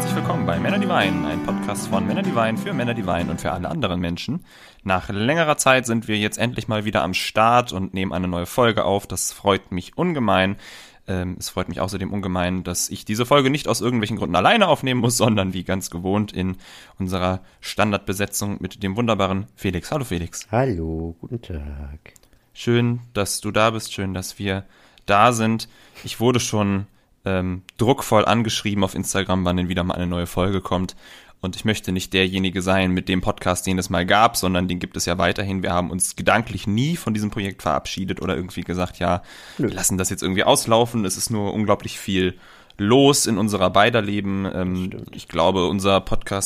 herzlich willkommen bei Männer, die weinen, ein Podcast von Männer, die weinen, für Männer, die weinen und für alle anderen Menschen. Nach längerer Zeit sind wir jetzt endlich mal wieder am Start und nehmen eine neue Folge auf. Das freut mich ungemein. Es freut mich außerdem ungemein, dass ich diese Folge nicht aus irgendwelchen Gründen alleine aufnehmen muss, sondern wie ganz gewohnt in unserer Standardbesetzung mit dem wunderbaren Felix. Hallo Felix. Hallo, guten Tag. Schön, dass du da bist, schön, dass wir da sind. Ich wurde schon druckvoll angeschrieben auf Instagram, wann denn wieder mal eine neue Folge kommt. Und ich möchte nicht derjenige sein mit dem Podcast, den es mal gab, sondern den gibt es ja weiterhin. Wir haben uns gedanklich nie von diesem Projekt verabschiedet oder irgendwie gesagt, ja, wir lassen das jetzt irgendwie auslaufen. Es ist nur unglaublich viel los in unserer beider Leben. Ich glaube, unser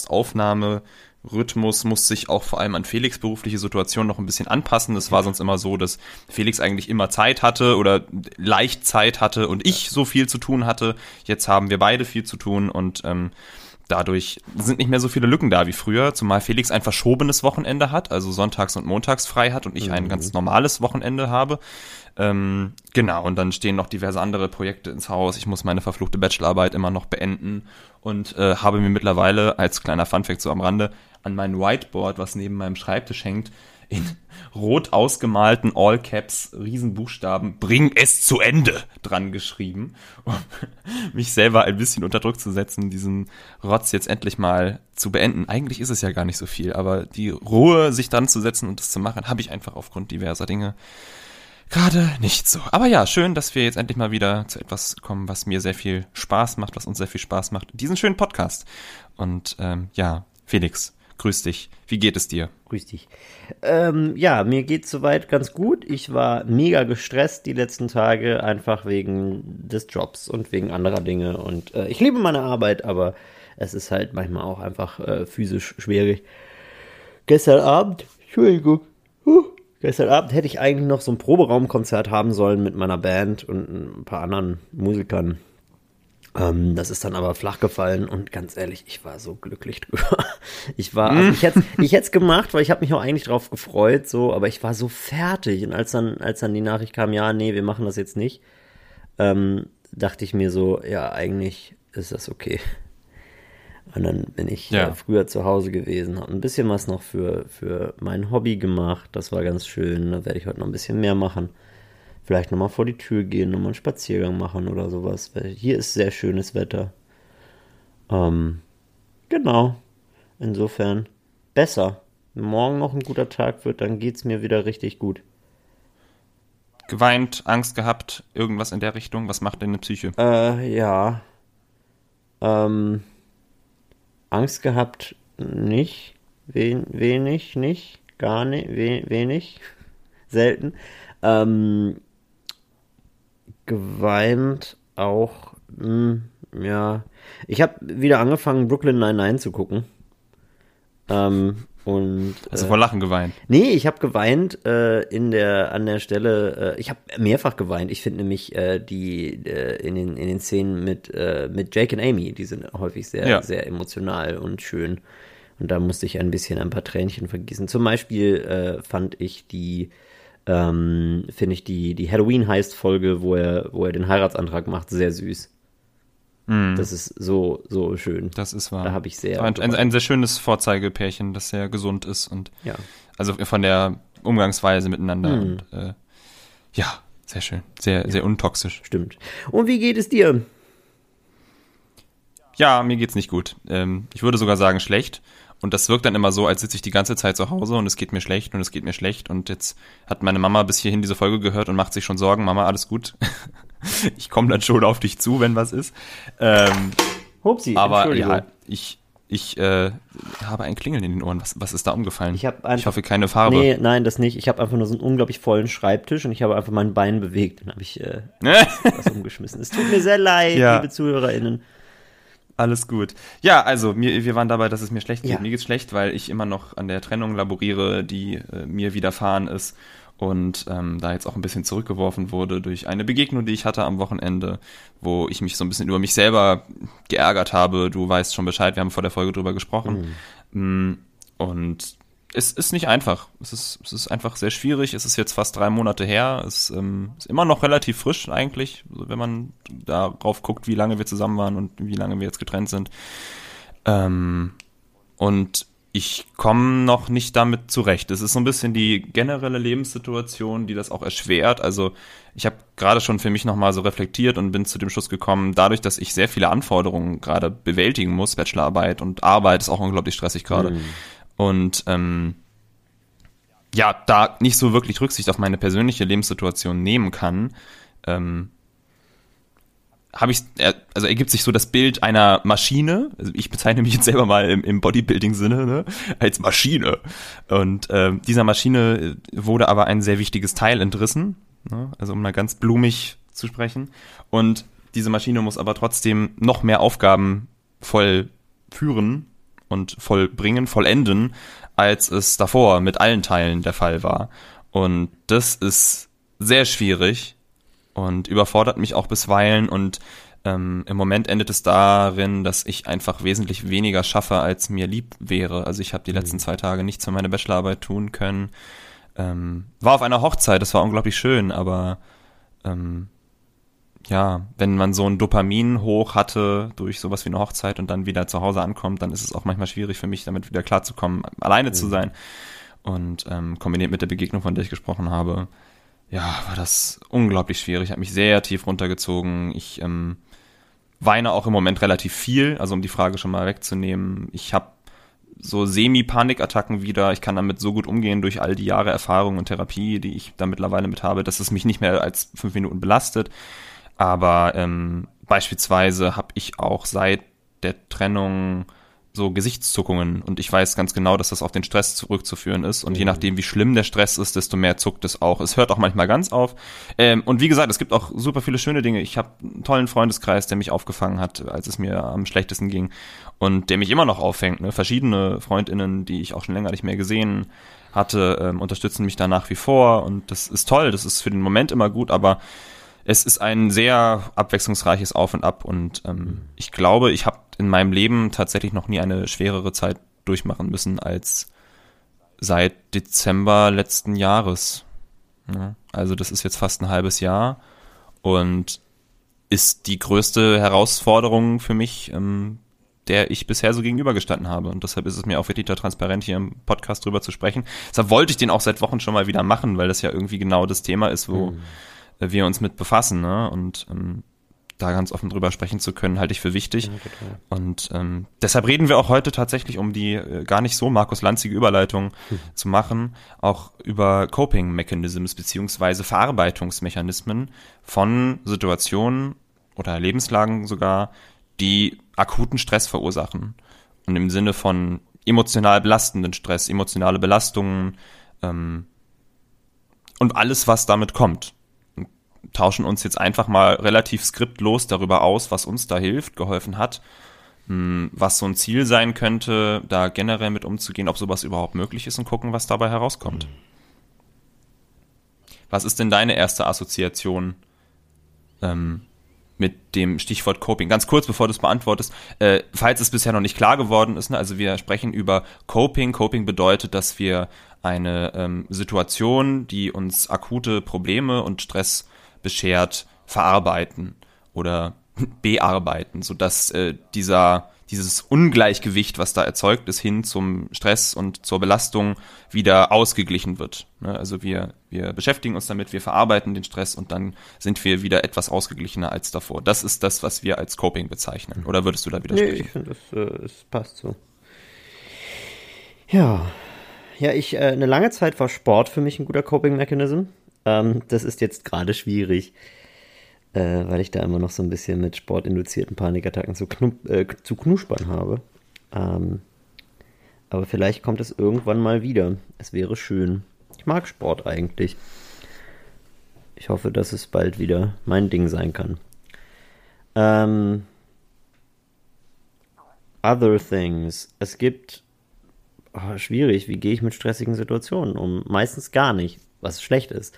Podcast-Aufnahmerhythmus muss sich auch vor allem an Felix' berufliche Situation noch ein bisschen anpassen. Das war sonst immer so, dass Felix eigentlich immer Zeit hatte oder leicht Zeit hatte und ich so viel zu tun hatte. Jetzt haben wir beide viel zu tun und dadurch sind nicht mehr so viele Lücken da wie früher, zumal Felix ein verschobenes Wochenende hat, also sonntags und montags frei hat und ich ein ganz normales Wochenende habe. Genau, und dann stehen noch diverse andere Projekte ins Haus. Ich muss meine verfluchte Bachelorarbeit immer noch beenden und habe mir mittlerweile, als kleiner Funfact so am Rande, an mein Whiteboard, was neben meinem Schreibtisch hängt, in rot ausgemalten All-Caps Riesenbuchstaben "Bring es zu Ende" dran geschrieben, um mich selber ein bisschen unter Druck zu setzen, diesen Rotz jetzt endlich mal zu beenden. Eigentlich ist es ja gar nicht so viel, aber die Ruhe, sich dran zu setzen und das zu machen, habe ich einfach aufgrund diverser Dinge gerade nicht so. Aber ja, schön, dass wir jetzt endlich mal wieder zu etwas kommen, was mir sehr viel Spaß macht, was uns sehr viel Spaß macht. Diesen schönen Podcast. Und ja, Felix, grüß dich. Wie geht es dir? Grüß dich. Ja, mir geht's soweit ganz gut. Ich war mega gestresst die letzten Tage, einfach wegen des Jobs und wegen anderer Dinge. Und ich liebe meine Arbeit, aber es ist halt manchmal auch einfach physisch schwierig. Gestern Abend hätte ich eigentlich noch so ein Proberaumkonzert haben sollen mit meiner Band und ein paar anderen Musikern. Das ist dann aber flach gefallen und ganz ehrlich, ich war so glücklich drüber. Ich hätte es gemacht, weil ich habe mich auch eigentlich drauf gefreut, so, aber ich war so fertig. Und als dann die Nachricht kam, ja, nee, wir machen das jetzt nicht, dachte ich mir so, ja, eigentlich ist das okay. Und dann bin ich früher zu Hause gewesen, habe ein bisschen was noch für mein Hobby gemacht. Das war ganz schön. Da werde ich heute noch ein bisschen mehr machen. Vielleicht nochmal vor die Tür gehen, nochmal einen Spaziergang machen oder sowas. Weil hier ist sehr schönes Wetter. Genau. Insofern besser. Wenn morgen noch ein guter Tag wird, dann geht's mir wieder richtig gut. Geweint, Angst gehabt, irgendwas in der Richtung? Was macht deine Psyche? Ja. Angst gehabt, nicht. Wenig, nicht. Gar nicht. Wenig. Selten. Geweint auch, ja. Ich habe wieder angefangen, Brooklyn Nine-Nine zu gucken. Hast du vor Lachen geweint? Nee, ich habe geweint an der Stelle, ich habe mehrfach geweint. Ich finde nämlich in den Szenen mit Jake und Amy, die sind häufig sehr, sehr emotional und schön. Und da musste ich ein paar Tränchen vergießen. Zum Beispiel fand ich die Halloween-Heist-Folge, wo er den Heiratsantrag macht, sehr süß. Das ist so schön. Das ist wahr. Da habe ich sehr... Ein sehr schönes Vorzeigepärchen, das sehr gesund ist und also von der Umgangsweise miteinander. Und, ja, sehr schön. Sehr, sehr untoxisch. Stimmt. Und wie geht es dir? Ja, mir geht's nicht gut. Ich würde sogar sagen schlecht. Und das wirkt dann immer so, als sitze ich die ganze Zeit zu Hause und es geht mir schlecht und es geht mir schlecht. Und jetzt hat meine Mama bis hierhin diese Folge gehört und macht sich schon Sorgen. Mama, alles gut. Ich komme dann schon auf dich zu, wenn was ist. Hupsi, aber ja, ich habe ein Klingeln in den Ohren. Was ist da umgefallen? Ich hoffe, keine Farbe. Nee, nein, das nicht. Ich habe einfach nur so einen unglaublich vollen Schreibtisch und ich habe einfach mein Bein bewegt. Dann habe ich was umgeschmissen. Es tut mir sehr leid, liebe ZuhörerInnen. Alles gut. Ja, also wir waren dabei, dass es mir schlecht geht. Ja. Mir geht's schlecht, weil ich immer noch an der Trennung laboriere, die mir widerfahren ist und da jetzt auch ein bisschen zurückgeworfen wurde durch eine Begegnung, die ich hatte am Wochenende, wo ich mich so ein bisschen über mich selber geärgert habe. Du weißt schon Bescheid, wir haben vor der Folge drüber gesprochen. Und es ist nicht einfach. Es ist einfach sehr schwierig. Es ist jetzt fast 3 Monate her. Es ist immer noch relativ frisch eigentlich, wenn man darauf guckt, wie lange wir zusammen waren und wie lange wir jetzt getrennt sind. Und ich komme noch nicht damit zurecht. Es ist so ein bisschen die generelle Lebenssituation, die das auch erschwert. Also ich habe gerade schon für mich nochmal so reflektiert und bin zu dem Schluss gekommen, dadurch, dass ich sehr viele Anforderungen gerade bewältigen muss, Bachelorarbeit und Arbeit ist auch unglaublich stressig gerade. Und ja, da nicht so wirklich Rücksicht auf meine persönliche Lebenssituation nehmen kann, also ergibt sich so das Bild einer Maschine, also ich bezeichne mich jetzt selber mal im Bodybuilding-Sinne, ne, als Maschine. Und dieser Maschine wurde aber ein sehr wichtiges Teil entrissen, ne, also um mal ganz blumig zu sprechen. Und diese Maschine muss aber trotzdem noch mehr Aufgaben vollführen und vollbringen, vollenden, als es davor mit allen Teilen der Fall war. Und das ist sehr schwierig und überfordert mich auch bisweilen und im Moment endet es darin, dass ich einfach wesentlich weniger schaffe, als mir lieb wäre. Also ich habe die letzten 2 Tage nichts für meine Bachelorarbeit tun können. War auf einer Hochzeit, das war unglaublich schön, aber ja, wenn man so ein Dopamin hoch hatte durch sowas wie eine Hochzeit und dann wieder zu Hause ankommt, dann ist es auch manchmal schwierig für mich, damit wieder klarzukommen, alleine zu sein. Und kombiniert mit der Begegnung, von der ich gesprochen habe, ja, war das unglaublich schwierig. Hat mich sehr tief runtergezogen. Ich weine auch im Moment relativ viel, also um die Frage schon mal wegzunehmen. Ich habe so Semi-Panikattacken wieder. Ich kann damit so gut umgehen durch all die Jahre Erfahrung und Therapie, die ich da mittlerweile mit habe, dass es mich nicht mehr als 5 Minuten belastet. Aber beispielsweise habe ich auch seit der Trennung so Gesichtszuckungen und ich weiß ganz genau, dass das auf den Stress zurückzuführen ist und je nachdem, wie schlimm der Stress ist, desto mehr zuckt es auch. Es hört auch manchmal ganz auf und wie gesagt, es gibt auch super viele schöne Dinge. Ich habe einen tollen Freundeskreis, der mich aufgefangen hat, als es mir am schlechtesten ging und der mich immer noch auffängt. Ne? Verschiedene FreundInnen, die ich auch schon länger nicht mehr gesehen hatte, unterstützen mich da nach wie vor und das ist toll, das ist für den Moment immer gut, aber es ist ein sehr abwechslungsreiches Auf und Ab und ich glaube, ich habe in meinem Leben tatsächlich noch nie eine schwerere Zeit durchmachen müssen als seit Dezember letzten Jahres. Ja, also das ist jetzt fast ein halbes Jahr und ist die größte Herausforderung für mich, der ich bisher so gegenübergestanden habe. Und deshalb ist es mir auch wirklich transparent, hier im Podcast drüber zu sprechen. Deshalb wollte ich den auch seit Wochen schon mal wieder machen, weil das ja irgendwie genau das Thema ist, wo wir uns mit befassen, ne? Und da ganz offen drüber sprechen zu können, halte ich für wichtig. Ja, und deshalb reden wir auch heute tatsächlich, um die gar nicht so Markus Lanzige Überleitung zu machen, auch über Coping Mechanisms beziehungsweise Verarbeitungsmechanismen von Situationen oder Lebenslagen sogar, die akuten Stress verursachen. Und im Sinne von emotional belastenden Stress, emotionale Belastungen und alles, was damit kommt. Tauschen uns jetzt einfach mal relativ skriptlos darüber aus, was uns da hilft, geholfen hat, was so ein Ziel sein könnte, da generell mit umzugehen, ob sowas überhaupt möglich ist und gucken, was dabei herauskommt. Was ist denn deine erste Assoziation mit dem Stichwort Coping? Ganz kurz, bevor du es beantwortest, falls es bisher noch nicht klar geworden ist, ne, also wir sprechen über Coping. Coping bedeutet, dass wir eine Situation, die uns akute Probleme und Stress beschert, verarbeiten oder bearbeiten, sodass dieses Ungleichgewicht, was da erzeugt ist, hin zum Stress und zur Belastung wieder ausgeglichen wird. Also wir beschäftigen uns damit, wir verarbeiten den Stress und dann sind wir wieder etwas ausgeglichener als davor. Das ist das, was wir als Coping bezeichnen. Oder würdest du da widersprechen? Nee, ich finde, das passt so. Ja, eine lange Zeit war Sport für mich ein guter Coping-Mechanism. Das ist jetzt gerade schwierig, weil ich da immer noch so ein bisschen mit sportinduzierten Panikattacken zu knuspern habe. Aber vielleicht kommt es irgendwann mal wieder. Es wäre schön. Ich mag Sport eigentlich. Ich hoffe, dass es bald wieder mein Ding sein kann. Other things. Es gibt... schwierig. Wie gehe ich mit stressigen Situationen um? Meistens gar nicht, was schlecht ist.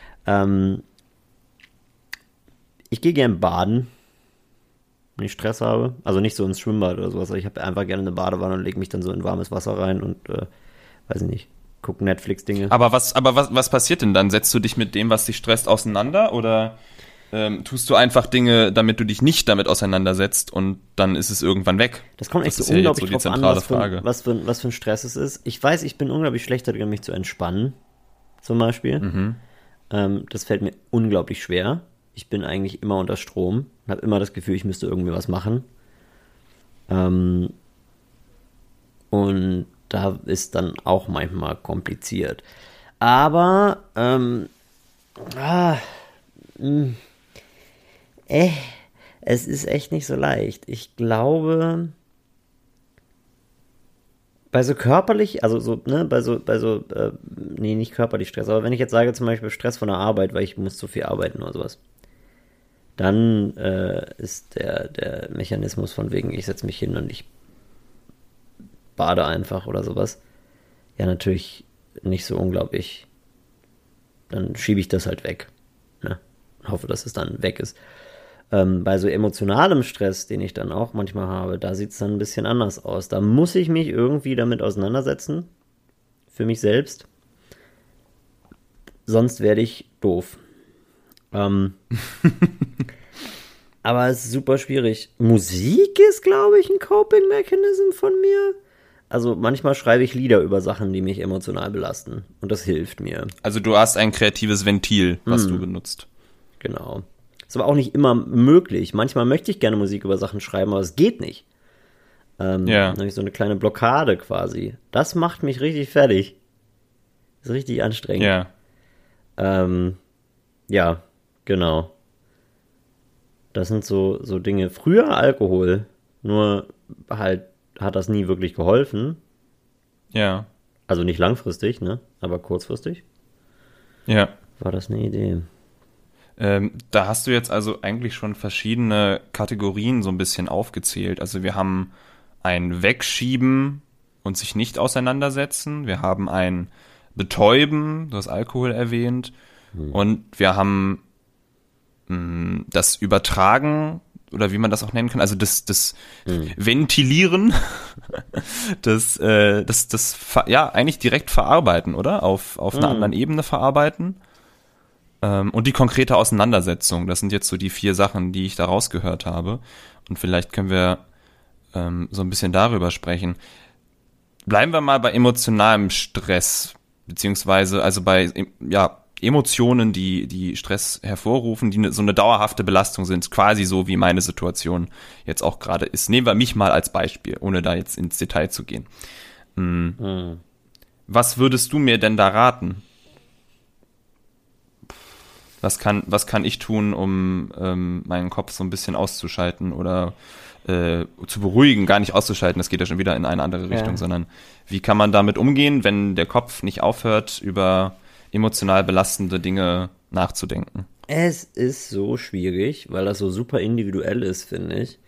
Ich gehe gern baden, wenn ich Stress habe. Also nicht so ins Schwimmbad oder sowas. Aber ich habe einfach gerne eine Badewanne und lege mich dann so in warmes Wasser rein und, weiß ich nicht, gucke Netflix-Dinge. Aber was passiert denn dann? Setzt du dich mit dem, was dich stresst, auseinander? Oder tust du einfach Dinge, damit du dich nicht damit auseinandersetzt und dann ist es irgendwann weg. Das kommt echt so unglaublich drauf an, was für ein Stress es ist. Ich weiß, ich bin unglaublich schlecht darin, mich zu entspannen, zum Beispiel. Das fällt mir unglaublich schwer. Ich bin eigentlich immer unter Strom und habe immer das Gefühl, ich müsste irgendwie was machen. Und da ist dann auch manchmal kompliziert. Aber, es ist echt nicht so leicht. Ich glaube, bei so körperlich, also so, ne, nee, nicht körperlich Stress, aber wenn ich jetzt sage zum Beispiel Stress von der Arbeit, weil ich muss zu viel arbeiten oder sowas, dann ist der Mechanismus von wegen, ich setze mich hin und ich bade einfach oder sowas, ja natürlich nicht so unglaublich. Dann schiebe ich das halt weg. Ne? Hoffe, dass es dann weg ist. Bei so emotionalem Stress, den ich dann auch manchmal habe, da sieht es dann ein bisschen anders aus. Da muss ich mich irgendwie damit auseinandersetzen. Für mich selbst. Sonst werde ich doof. Aber es ist super schwierig. Musik ist, glaube ich, ein Coping-Mechanism von mir. Also manchmal schreibe ich Lieder über Sachen, die mich emotional belasten. Und das hilft mir. Also du hast ein kreatives Ventil, was du benutzt. Genau. Ist aber auch nicht immer möglich. Manchmal möchte ich gerne Musik über Sachen schreiben, aber es geht nicht. Dann habe ich so eine kleine Blockade quasi. Das macht mich richtig fertig. Ist richtig anstrengend. Ja, genau. Das sind so Dinge. Früher Alkohol, nur halt hat das nie wirklich geholfen. Ja. Also nicht langfristig, ne? Aber kurzfristig. Ja. War das eine Idee. Da hast du jetzt also eigentlich schon verschiedene Kategorien so ein bisschen aufgezählt. Also wir haben ein Wegschieben und sich nicht auseinandersetzen. Wir haben ein Betäuben, du hast Alkohol erwähnt. Und wir haben das Übertragen, oder wie man das auch nennen kann, also das Ventilieren, eigentlich direkt verarbeiten, oder? Auf einer anderen Ebene verarbeiten. Und die konkrete Auseinandersetzung, das sind jetzt so die 4 Sachen, die ich da rausgehört habe. Und vielleicht können wir so ein bisschen darüber sprechen. Bleiben wir mal bei emotionalem Stress, beziehungsweise also bei Emotionen, die Stress hervorrufen, die so eine dauerhafte Belastung sind, quasi so wie meine Situation jetzt auch gerade ist. Nehmen wir mich mal als Beispiel, ohne da jetzt ins Detail zu gehen. Was würdest du mir denn da raten? Was kann ich tun, um meinen Kopf so ein bisschen auszuschalten oder zu beruhigen, gar nicht auszuschalten, das geht ja schon wieder in eine andere Richtung, sondern wie kann man damit umgehen, wenn der Kopf nicht aufhört, über emotional belastende Dinge nachzudenken? Es ist so schwierig, weil das so super individuell ist, finde ich.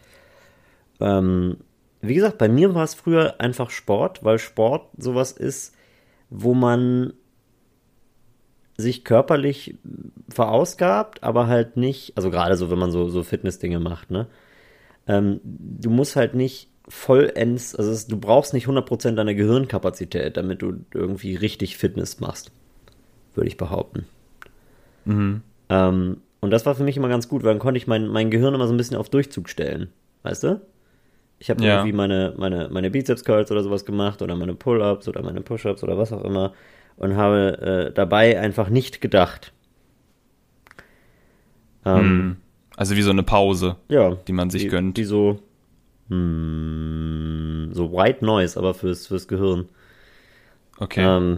Wie gesagt, bei mir war es früher einfach Sport, weil Sport sowas ist, wo man sich körperlich verausgabt, aber halt nicht, also gerade so, wenn man so Fitness-Dinge macht, ne? Du musst halt nicht vollends, also du brauchst nicht 100% deiner Gehirnkapazität, damit du irgendwie richtig Fitness machst, würde ich behaupten. Und das war für mich immer ganz gut, weil dann konnte ich mein Gehirn immer so ein bisschen auf Durchzug stellen, weißt du? Ich habe irgendwie meine Bizeps-Curls oder sowas gemacht oder meine Pull-Ups oder meine Push-Ups oder was auch immer und habe dabei einfach nicht gedacht. Also wie so eine Pause, die man sich gönnt. Die so White Noise, aber fürs Gehirn. Okay.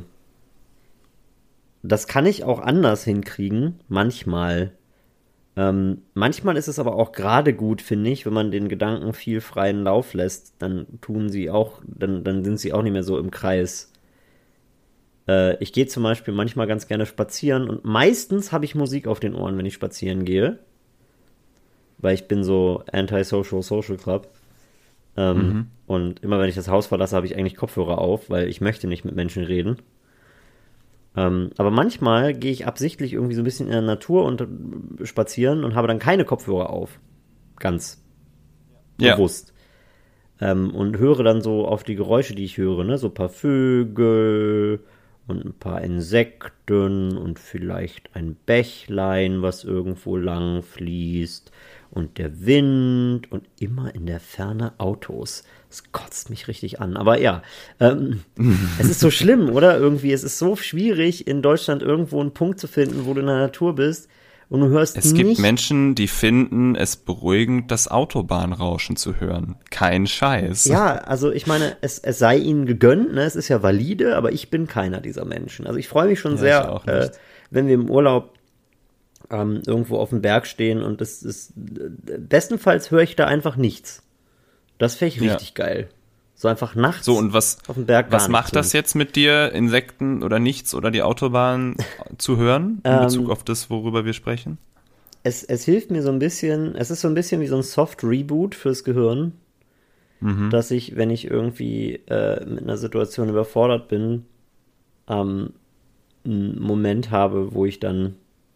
Das kann ich auch anders hinkriegen, manchmal. Manchmal ist es aber auch gerade gut, finde ich, wenn man den Gedanken viel freien Lauf lässt, dann sind sie auch nicht mehr so im Kreis. Ich gehe zum Beispiel manchmal ganz gerne spazieren und meistens habe ich Musik auf den Ohren, wenn ich spazieren gehe. Weil ich bin so Anti-Social Club. Und immer wenn ich das Haus verlasse, habe ich eigentlich Kopfhörer auf, weil ich möchte nicht mit Menschen reden. Aber manchmal gehe ich absichtlich irgendwie so ein bisschen in der Natur und spazieren und habe dann keine Kopfhörer auf. Ganz bewusst. Und höre dann so auf die Geräusche, die ich höre, ne? So ein paar Vögel und ein paar Insekten und vielleicht ein Bächlein, was irgendwo lang fließt und der Wind und immer in der Ferne Autos. Das kotzt mich richtig an. Aber ja, es ist so schlimm, oder? Irgendwie, es ist so schwierig, in Deutschland irgendwo einen Punkt zu finden, wo du in der Natur bist und du hörst Es gibt Menschen, die finden es beruhigend, das Autobahnrauschen zu hören. Kein Scheiß. Ja, also ich meine, es sei ihnen gegönnt, ne? Es ist ja valide, aber ich bin keiner dieser Menschen. Also ich freue mich schon Ja, ich sehr, auch nicht. wenn wir im Urlaub irgendwo auf dem Berg stehen und es ist, bestenfalls höre ich da einfach nichts. Das fände ich Ja. richtig geil. So einfach nachts So, und auf dem Berg gar was nichts macht das hören. jetzt mit dir, Insekten oder nichts oder die Autobahn zu hören, in Bezug auf das, worüber wir sprechen? Es hilft mir so ein bisschen, es ist so ein bisschen wie so ein Soft-Reboot fürs Gehirn, dass ich, wenn ich irgendwie mit einer Situation überfordert bin, einen Moment habe, wo ich dann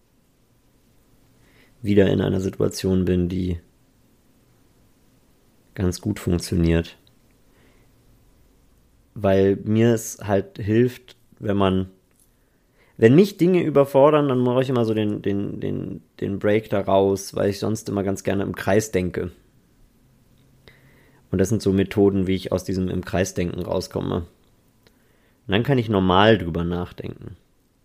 wieder in einer Situation bin, die ganz gut funktioniert. Weil mir es halt hilft, wenn mich Dinge überfordern, dann mache ich immer so den Break da raus, weil ich sonst immer ganz gerne im Kreis denke. Und das sind so Methoden, wie ich aus diesem im Kreis denken rauskomme. Und dann kann ich normal drüber nachdenken.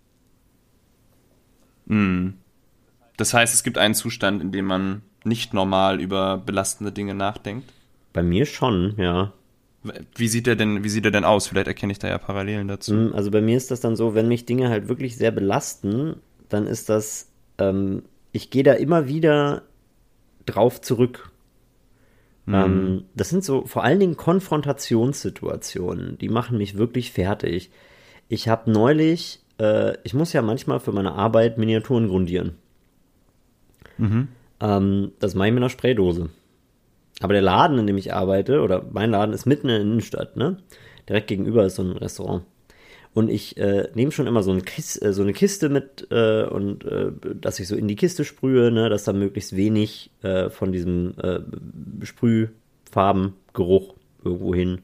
Das heißt, es gibt einen Zustand, in dem man nicht normal über belastende Dinge nachdenkt. Bei mir schon, ja. Wie sieht er denn aus? Vielleicht erkenne ich da ja Parallelen dazu. Also bei mir ist das dann so, wenn mich Dinge halt wirklich sehr belasten, dann ist das, ich gehe da immer wieder drauf zurück. Das sind so vor allen Dingen Konfrontationssituationen, die machen mich wirklich fertig. Ich habe neulich, ich muss ja manchmal für meine Arbeit Miniaturen grundieren. Das mache ich mit einer Spraydose. Aber der Laden, in dem ich arbeite, oder mein Laden ist mitten in der Innenstadt, ne? Direkt gegenüber ist so ein Restaurant. Und ich nehme schon immer so eine Kiste mit dass ich so in die Kiste sprühe, ne, dass da möglichst wenig von diesem Sprühfarbengeruch irgendwo hin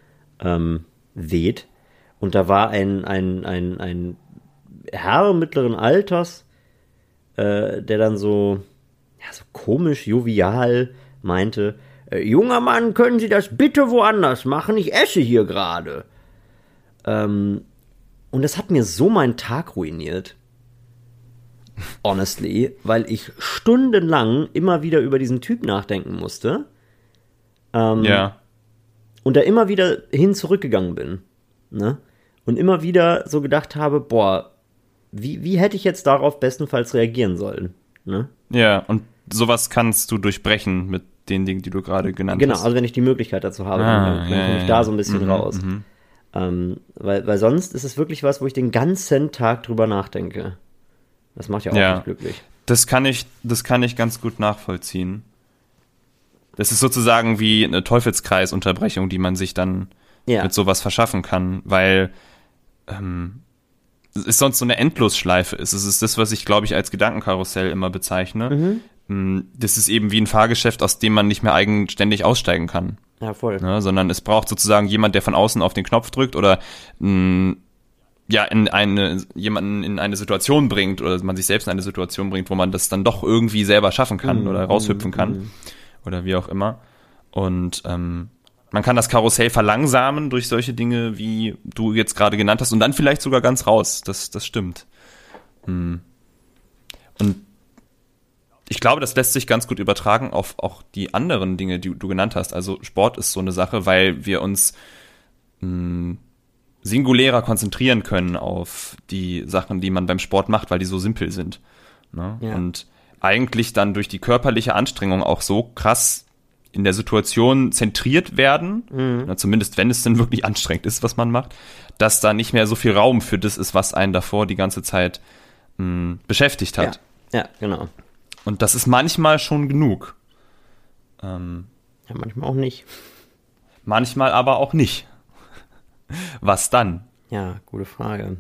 weht. Und da war ein Herr mittleren Alters, der dann so komisch, jovial meinte, junger Mann, können Sie das bitte woanders machen? Ich esse hier gerade. Und das hat mir so meinen Tag ruiniert. Honestly, weil ich stundenlang immer wieder über diesen Typ nachdenken musste. Ja. Und da immer wieder hin zurückgegangen bin. Ne? Und immer wieder so gedacht habe, boah, wie hätte ich jetzt darauf bestenfalls reagieren sollen? Ne? Ja, und sowas kannst du durchbrechen mit den Dingen, die du gerade genannt Genau, hast. also wenn ich die Möglichkeit dazu habe, dann komme ich da so ein bisschen raus. Weil sonst ist es wirklich was, wo ich den ganzen Tag drüber nachdenke. Das macht ja auch nicht glücklich. Das kann ich ganz gut nachvollziehen. Das ist sozusagen wie eine Teufelskreisunterbrechung, die man sich dann mit sowas verschaffen kann, weil es ist sonst so eine Endlosschleife ist. Es ist das, was ich, glaube ich, als Gedankenkarussell immer bezeichne. Das ist eben wie ein Fahrgeschäft, aus dem man nicht mehr eigenständig aussteigen kann. Ja, voll. Ne, sondern es braucht sozusagen jemand, der von außen auf den Knopf drückt oder jemanden in eine Situation bringt oder man sich selbst in eine Situation bringt, wo man das dann doch irgendwie selber schaffen kann oder raushüpfen kann oder wie auch immer. Und man kann das Karussell verlangsamen durch solche Dinge, wie du jetzt gerade genannt hast und dann vielleicht sogar ganz raus. Das stimmt. Und ich glaube, das lässt sich ganz gut übertragen auf auch die anderen Dinge, die du genannt hast. Also Sport ist so eine Sache, weil wir uns singulärer konzentrieren können auf die Sachen, die man beim Sport macht, weil die so simpel sind. Ne? Ja. Und eigentlich dann durch die körperliche Anstrengung auch so krass in der Situation zentriert werden, zumindest wenn es denn wirklich anstrengend ist, was man macht, dass da nicht mehr so viel Raum für das ist, was einen davor die ganze Zeit beschäftigt hat. Ja, genau. Und das ist manchmal schon genug. Ja, manchmal auch nicht. Manchmal aber auch nicht. Was dann? Ja, gute Frage.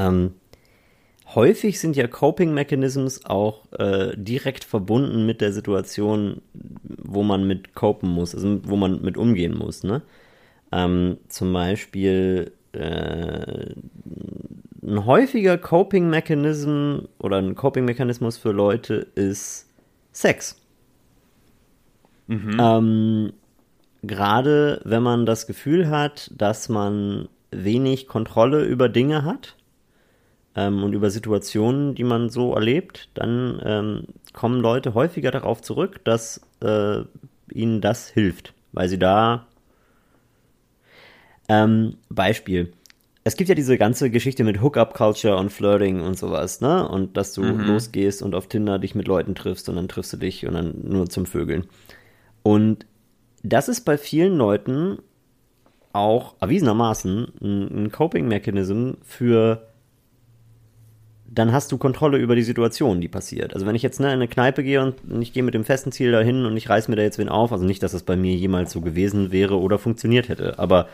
Häufig sind ja Coping Mechanisms auch direkt verbunden mit der Situation, wo man mit copen muss, also wo man mit umgehen muss, ne? Zum Beispiel ein häufiger Coping-Mechanism oder ein Coping-Mechanismus für Leute ist Sex. Gerade wenn man das Gefühl hat, dass man wenig Kontrolle über Dinge hat und über Situationen, die man so erlebt, dann kommen Leute häufiger darauf zurück, dass ihnen das hilft, weil sie da Beispiel. Es gibt ja diese ganze Geschichte mit Hookup-Culture und Flirting und sowas, ne? Und dass du losgehst und auf Tinder dich mit Leuten triffst und dann triffst du dich und dann nur zum Vögeln. Und das ist bei vielen Leuten auch erwiesenermaßen ein Coping-Mechanism für dann hast du Kontrolle über die Situation, die passiert. Also wenn ich jetzt in eine Kneipe gehe und ich gehe mit dem festen Ziel dahin und ich reiß mir da jetzt wen auf, also nicht, dass das bei mir jemals so gewesen wäre oder funktioniert hätte, aber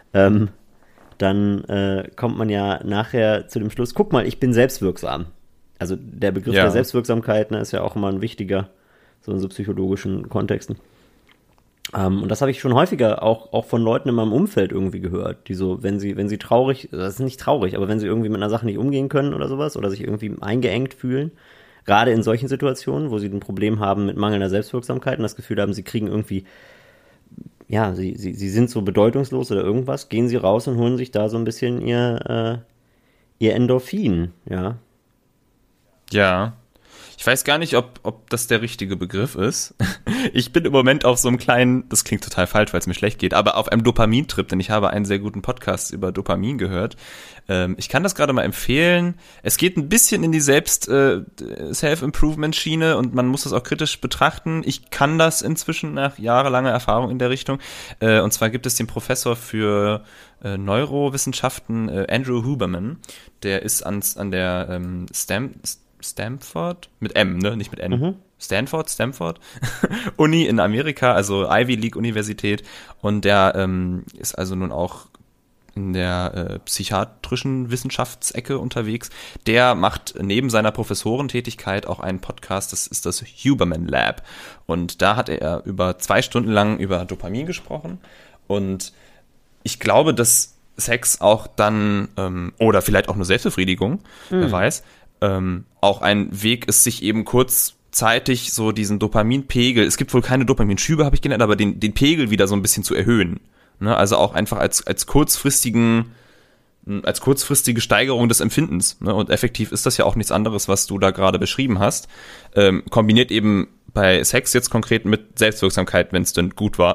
dann kommt man ja nachher zu dem Schluss, guck mal, ich bin selbstwirksam. Also der Begriff der Selbstwirksamkeit, ne, ist ja auch immer ein wichtiger, so in so psychologischen Kontexten. Und das habe ich schon häufiger auch von Leuten in meinem Umfeld irgendwie gehört, die so, wenn sie traurig, das ist nicht traurig, aber wenn sie irgendwie mit einer Sache nicht umgehen können oder sowas oder sich irgendwie eingeengt fühlen, gerade in solchen Situationen, wo sie ein Problem haben mit mangelnder Selbstwirksamkeit und das Gefühl haben, sie kriegen irgendwie, ja, sie sind so bedeutungslos oder irgendwas, gehen sie raus und holen sich da so ein bisschen ihr Endorphin, ja. Ja. Ich weiß gar nicht, ob das der richtige Begriff ist. Ich bin im Moment auf so einem kleinen, das klingt total falsch, weil es mir schlecht geht, aber auf einem Dopamintrip, denn ich habe einen sehr guten Podcast über Dopamin gehört. Ich kann das gerade mal empfehlen. Es geht ein bisschen in die Self-Improvement-Schiene und man muss das auch kritisch betrachten. Ich kann das inzwischen nach jahrelanger Erfahrung in der Richtung. Und zwar gibt es den Professor für Neurowissenschaften, Andrew Huberman. Der ist an der Stanford? Mit M, ne? Nicht mit N. Stanford. Uni in Amerika, also Ivy League Universität. Und der ist also nun auch in der psychiatrischen Wissenschaftsecke unterwegs. Der macht neben seiner Professorentätigkeit auch einen Podcast, das ist das Huberman Lab. Und da hat er über 2 Stunden lang über Dopamin gesprochen. Und ich glaube, dass Sex auch dann, oder vielleicht auch nur Selbstbefriedigung, wer weiß, auch ein Weg ist, sich eben kurzzeitig so diesen Dopaminpegel, es gibt wohl keine Dopaminschübe, habe ich gelernt, aber den Pegel wieder so ein bisschen zu erhöhen. Ne? Also auch einfach als kurzfristige Steigerung des Empfindens. Ne? Und effektiv ist das ja auch nichts anderes, was du da gerade beschrieben hast. Kombiniert eben bei Sex jetzt konkret mit Selbstwirksamkeit, wenn es denn gut war.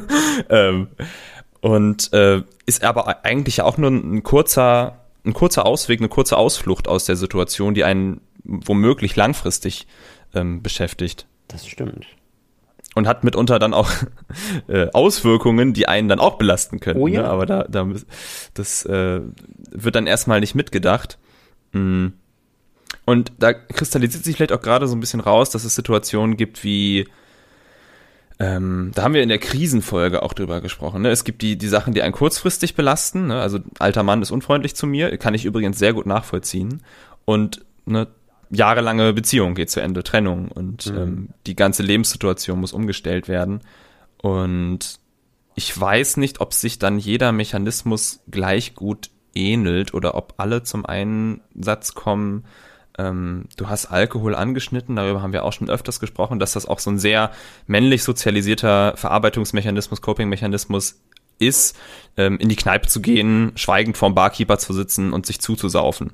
Und ist aber eigentlich ja auch nur ein kurzer Ausweg, eine kurze Ausflucht aus der Situation, die einen womöglich langfristig beschäftigt. Das stimmt. Und hat mitunter dann auch Auswirkungen, die einen dann auch belasten können. Oh ja. Ne? Aber das wird dann erstmal nicht mitgedacht. Und da kristallisiert sich vielleicht auch gerade so ein bisschen raus, dass es Situationen gibt wie da haben wir in der Krisenfolge auch drüber gesprochen. Ne? Es gibt die Sachen, die einen kurzfristig belasten. Ne? Also alter Mann ist unfreundlich zu mir, kann ich übrigens sehr gut nachvollziehen. Und eine jahrelange Beziehung geht zu Ende, Trennung. Und die ganze Lebenssituation muss umgestellt werden. Und ich weiß nicht, ob sich dann jeder Mechanismus gleich gut ähnelt oder ob alle zum einen Satz kommen, du hast Alkohol angeschnitten, darüber haben wir auch schon öfters gesprochen, dass das auch so ein sehr männlich sozialisierter Verarbeitungsmechanismus, Coping-Mechanismus ist, in die Kneipe zu gehen, schweigend vorm Barkeeper zu sitzen und sich zuzusaufen.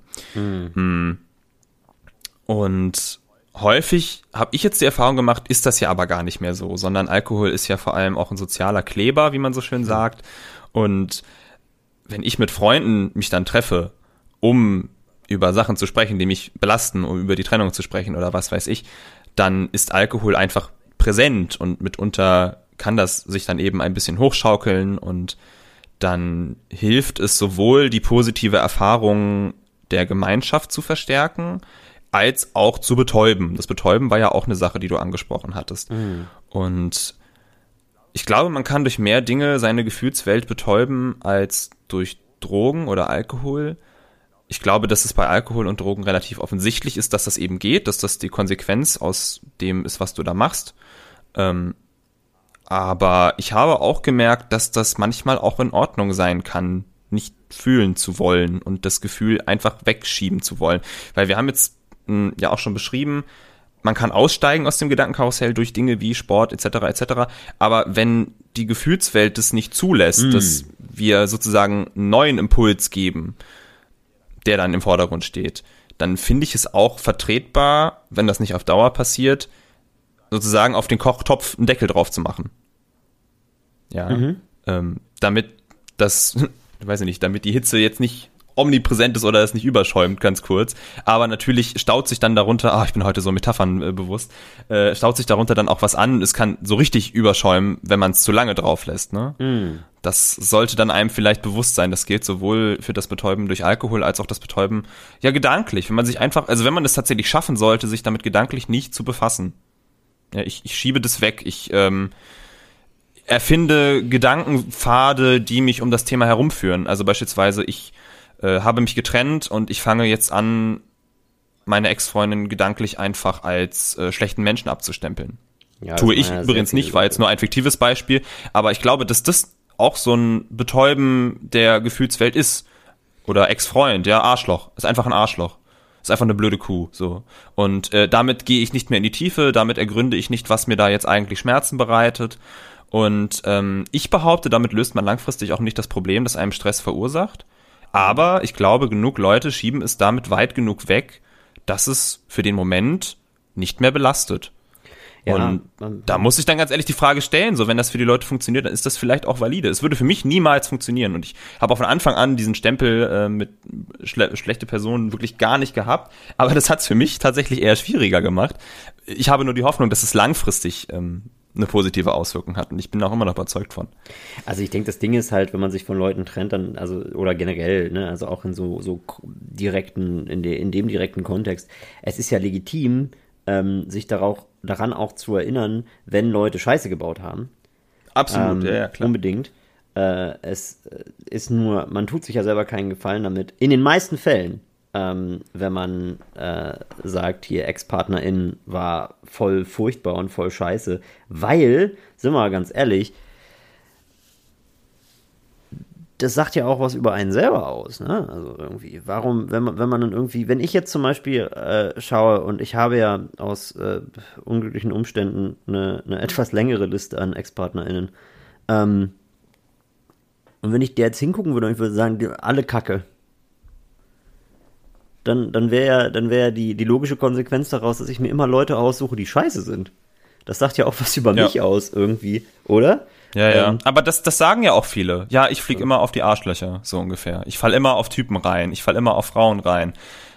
Und häufig habe ich jetzt die Erfahrung gemacht, ist das ja aber gar nicht mehr so, sondern Alkohol ist ja vor allem auch ein sozialer Kleber, wie man so schön sagt. Und wenn ich mit Freunden mich dann treffe, um über Sachen zu sprechen, die mich belasten, um über die Trennung zu sprechen oder was weiß ich, dann ist Alkohol einfach präsent und mitunter kann das sich dann eben ein bisschen hochschaukeln und dann hilft es sowohl, die positive Erfahrung der Gemeinschaft zu verstärken, als auch zu betäuben. Das Betäuben war ja auch eine Sache, die du angesprochen hattest. Und ich glaube, man kann durch mehr Dinge seine Gefühlswelt betäuben als durch Drogen oder Alkohol. Ich glaube, dass es bei Alkohol und Drogen relativ offensichtlich ist, dass das eben geht, dass das die Konsequenz aus dem ist, was du da machst. Aber ich habe auch gemerkt, dass das manchmal auch in Ordnung sein kann, nicht fühlen zu wollen und das Gefühl einfach wegschieben zu wollen. Weil wir haben jetzt ja auch schon beschrieben, man kann aussteigen aus dem Gedankenkarussell durch Dinge wie Sport etc., aber wenn die Gefühlswelt das nicht zulässt, dass wir sozusagen einen neuen Impuls geben, der dann im Vordergrund steht, dann finde ich es auch vertretbar, wenn das nicht auf Dauer passiert, sozusagen auf den Kochtopf einen Deckel drauf zu machen. Ja, damit das, weiß ich nicht, damit die Hitze jetzt nicht omnipräsent ist oder es nicht überschäumt, ganz kurz. Aber natürlich staut sich dann darunter, ich bin heute so Metaphern bewusst, staut sich darunter dann auch was an. Es kann so richtig überschäumen, wenn man es zu lange drauf lässt. Ne? Das sollte dann einem vielleicht bewusst sein. Das gilt sowohl für das Betäuben durch Alkohol als auch das Betäuben, ja, gedanklich. Wenn man sich einfach, also wenn man es tatsächlich schaffen sollte, sich damit gedanklich nicht zu befassen. Ja, ich schiebe das weg. Ich erfinde Gedankenpfade, die mich um das Thema herumführen. Also beispielsweise, ich habe mich getrennt und ich fange jetzt an, meine Ex-Freundin gedanklich einfach als schlechten Menschen abzustempeln. Ja, tue ich übrigens nicht, war jetzt nur ein fiktives Beispiel, aber ich glaube, dass das auch so ein Betäuben der Gefühlswelt ist. Oder Ex-Freund, ja, Arschloch. Ist einfach ein Arschloch. Ist einfach eine blöde Kuh, so. Und damit gehe ich nicht mehr in die Tiefe, damit ergründe ich nicht, was mir da jetzt eigentlich Schmerzen bereitet. Und ich behaupte, damit löst man langfristig auch nicht das Problem, das einem Stress verursacht. Aber ich glaube, genug Leute schieben es damit weit genug weg, dass es für den Moment nicht mehr belastet. Ja, und da muss ich dann ganz ehrlich die Frage stellen, so wenn das für die Leute funktioniert, dann ist das vielleicht auch valide. Es würde für mich niemals funktionieren und ich habe auch von Anfang an diesen Stempel mit schlechte Personen wirklich gar nicht gehabt, aber das hat es für mich tatsächlich eher schwieriger gemacht. Ich habe nur die Hoffnung, dass es langfristig eine positive Auswirkung hat und ich bin auch immer noch überzeugt von. Also ich denke, das Ding ist halt, wenn man sich von Leuten trennt, dann, also, oder generell, ne, also auch in so direkten, in dem direkten Kontext, es ist ja legitim, sich daran auch zu erinnern, wenn Leute Scheiße gebaut haben. Absolut, ja, klar. Unbedingt. Es ist nur, man tut sich ja selber keinen Gefallen damit. In den meisten Fällen, wenn man sagt, hier Ex-PartnerIn war voll furchtbar und voll scheiße, weil, sind wir mal ganz ehrlich, das sagt ja auch was über einen selber aus, ne? Also irgendwie, warum, wenn man dann irgendwie, wenn ich jetzt zum Beispiel schaue und ich habe ja aus unglücklichen Umständen eine etwas längere Liste an Ex-PartnerInnen, und wenn ich der jetzt hingucken würde und ich würde sagen, die alle Kacke, dann wäre die logische Konsequenz daraus, dass ich mir immer Leute aussuche, die scheiße sind. Das sagt ja auch was über mich aus irgendwie, oder? Ja. Aber das sagen ja auch viele. Ja, ich fliege immer auf die Arschlöcher, so ungefähr. Ich falle immer auf Typen rein. Ich falle immer auf Frauen rein.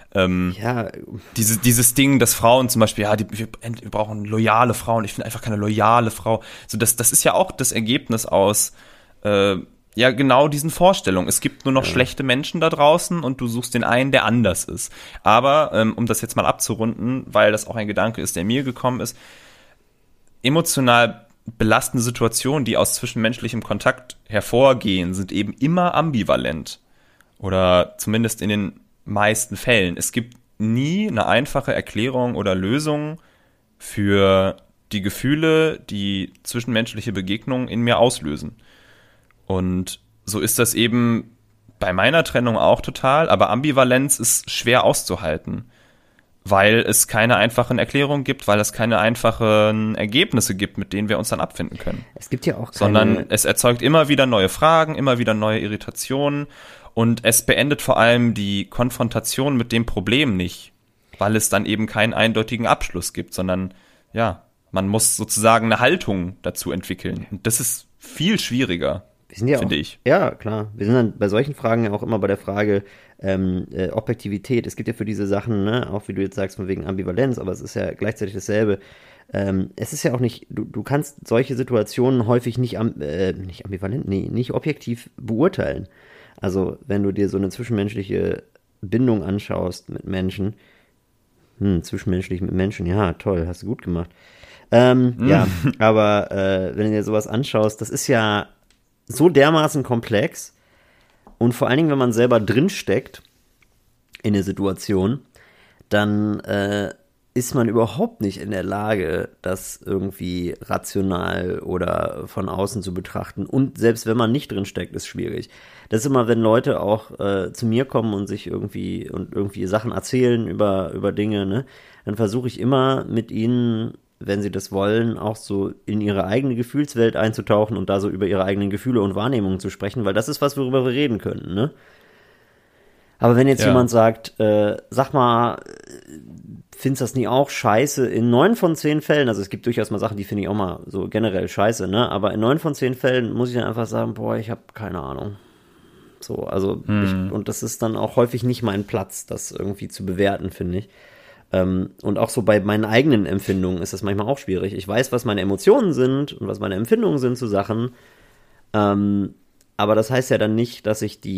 Dieses Ding, dass Frauen zum Beispiel, wir brauchen loyale Frauen. Ich finde einfach keine loyale Frau. So, das ist ja auch das Ergebnis aus, genau diesen Vorstellungen. Es gibt nur noch schlechte Menschen da draußen und du suchst den einen, der anders ist. Aber, um das jetzt mal abzurunden, weil das auch ein Gedanke ist, der mir gekommen ist, emotional belastende Situationen, die aus zwischenmenschlichem Kontakt hervorgehen, sind eben immer ambivalent. Oder zumindest in den meisten Fällen. Es gibt nie eine einfache Erklärung oder Lösung für die Gefühle, die zwischenmenschliche Begegnungen in mir auslösen. Und so ist das eben bei meiner Trennung auch total, aber Ambivalenz ist schwer auszuhalten, weil es keine einfachen Erklärungen gibt, weil es keine einfachen Ergebnisse gibt, mit denen wir uns dann abfinden können. Es gibt ja auch keine... Sondern es erzeugt immer wieder neue Fragen, immer wieder neue Irritationen und es beendet vor allem die Konfrontation mit dem Problem nicht, weil es dann eben keinen eindeutigen Abschluss gibt, sondern man muss sozusagen eine Haltung dazu entwickeln. Und das ist viel schwieriger, finde ich. Ja, klar. Wir sind dann bei solchen Fragen ja auch immer bei der Frage, Objektivität. Es gibt ja für diese Sachen, ne, auch wie du jetzt sagst, von wegen Ambivalenz, aber es ist ja gleichzeitig dasselbe. Es ist ja auch nicht, du kannst solche Situationen häufig nicht ambivalent, nicht objektiv beurteilen. Also, wenn du dir so eine zwischenmenschliche Bindung anschaust mit Menschen, zwischenmenschlich mit Menschen, ja, toll, hast du gut gemacht. Ja, aber wenn du dir sowas anschaust, das ist ja so dermaßen komplex und vor allen Dingen, wenn man selber drin steckt in der Situation, dann ist man überhaupt nicht in der Lage, das irgendwie rational oder von außen zu betrachten. Und selbst wenn man nicht drin steckt, ist schwierig. Das ist immer, wenn Leute auch zu mir kommen und sich irgendwie Sachen erzählen über Dinge, ne, dann versuche ich immer mit ihnen, wenn sie das wollen, auch so in ihre eigene Gefühlswelt einzutauchen und da so über ihre eigenen Gefühle und Wahrnehmungen zu sprechen, weil das ist was, worüber wir reden können, ne? Aber wenn jetzt jemand sagt, sag mal, findest du das nie auch scheiße? In 9 von 10 Fällen, also es gibt durchaus mal Sachen, die finde ich auch mal so generell scheiße, ne? Aber in 9 von 10 Fällen muss ich dann einfach sagen, boah, ich habe keine Ahnung. So, also und das ist dann auch häufig nicht mein Platz, das irgendwie zu bewerten, finde ich. Und auch so bei meinen eigenen Empfindungen ist das manchmal auch schwierig. Ich weiß, was meine Emotionen sind und was meine Empfindungen sind zu Sachen. Aber das heißt ja dann nicht, dass ich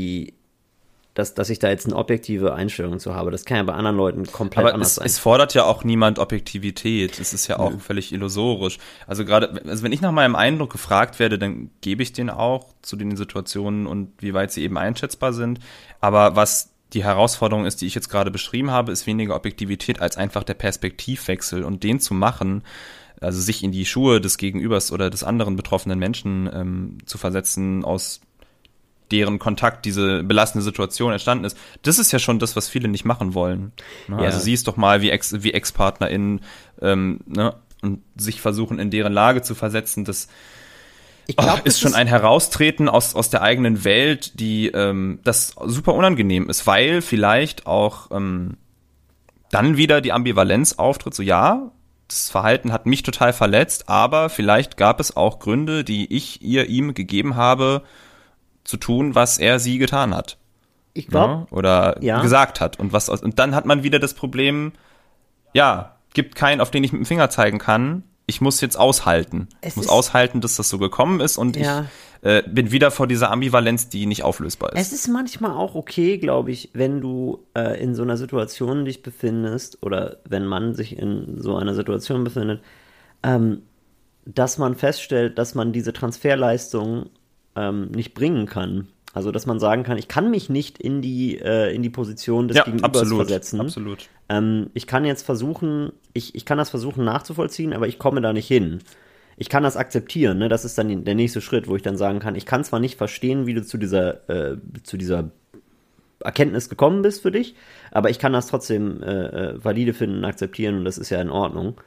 da jetzt eine objektive Einstellung zu habe. Das kann ja bei anderen Leuten komplett anders sein. Es fordert ja auch niemand Objektivität. Es ist ja auch völlig illusorisch. Also wenn ich nach meinem Eindruck gefragt werde, dann gebe ich den auch zu den Situationen und wie weit sie eben einschätzbar sind. Aber was die Herausforderung ist, die ich jetzt gerade beschrieben habe, ist weniger Objektivität als einfach der Perspektivwechsel und den zu machen, also sich in die Schuhe des Gegenübers oder des anderen betroffenen Menschen zu versetzen, aus deren Kontakt diese belastende Situation entstanden ist. Das ist ja schon das, was viele nicht machen wollen. Ne? Ja. Also siehst doch mal, wie ExpartnerInnen ne? Und sich versuchen, in deren Lage zu versetzen, das ist schon ein Heraustreten aus der eigenen Welt, die das super unangenehm ist, weil vielleicht auch dann wieder die Ambivalenz auftritt, so ja, das Verhalten hat mich total verletzt, aber vielleicht gab es auch Gründe, die ich ihm gegeben habe, zu tun, was er sie getan hat. Ich glaube. Oder gesagt hat. Und dann hat man wieder das Problem, gibt keinen, auf den ich mit dem Finger zeigen kann. Ich muss jetzt aushalten. Ich muss aushalten, dass das so gekommen ist und ich bin wieder vor dieser Ambivalenz, die nicht auflösbar ist. Es ist manchmal auch okay, glaube ich, wenn du in so einer Situation dich befindest oder wenn man sich in so einer Situation befindet, dass man feststellt, dass man diese Transferleistung nicht bringen kann. Also, dass man sagen kann, ich kann mich nicht in die Position des Gegenübers versetzen. Absolut. Ich kann jetzt versuchen, ich kann das versuchen nachzuvollziehen, aber ich komme da nicht hin. Ich kann das akzeptieren, ne? Das ist dann der nächste Schritt, wo ich dann sagen kann, ich kann zwar nicht verstehen, wie du zu dieser Erkenntnis gekommen bist für dich, aber ich kann das trotzdem valide finden und akzeptieren und das ist ja in Ordnung.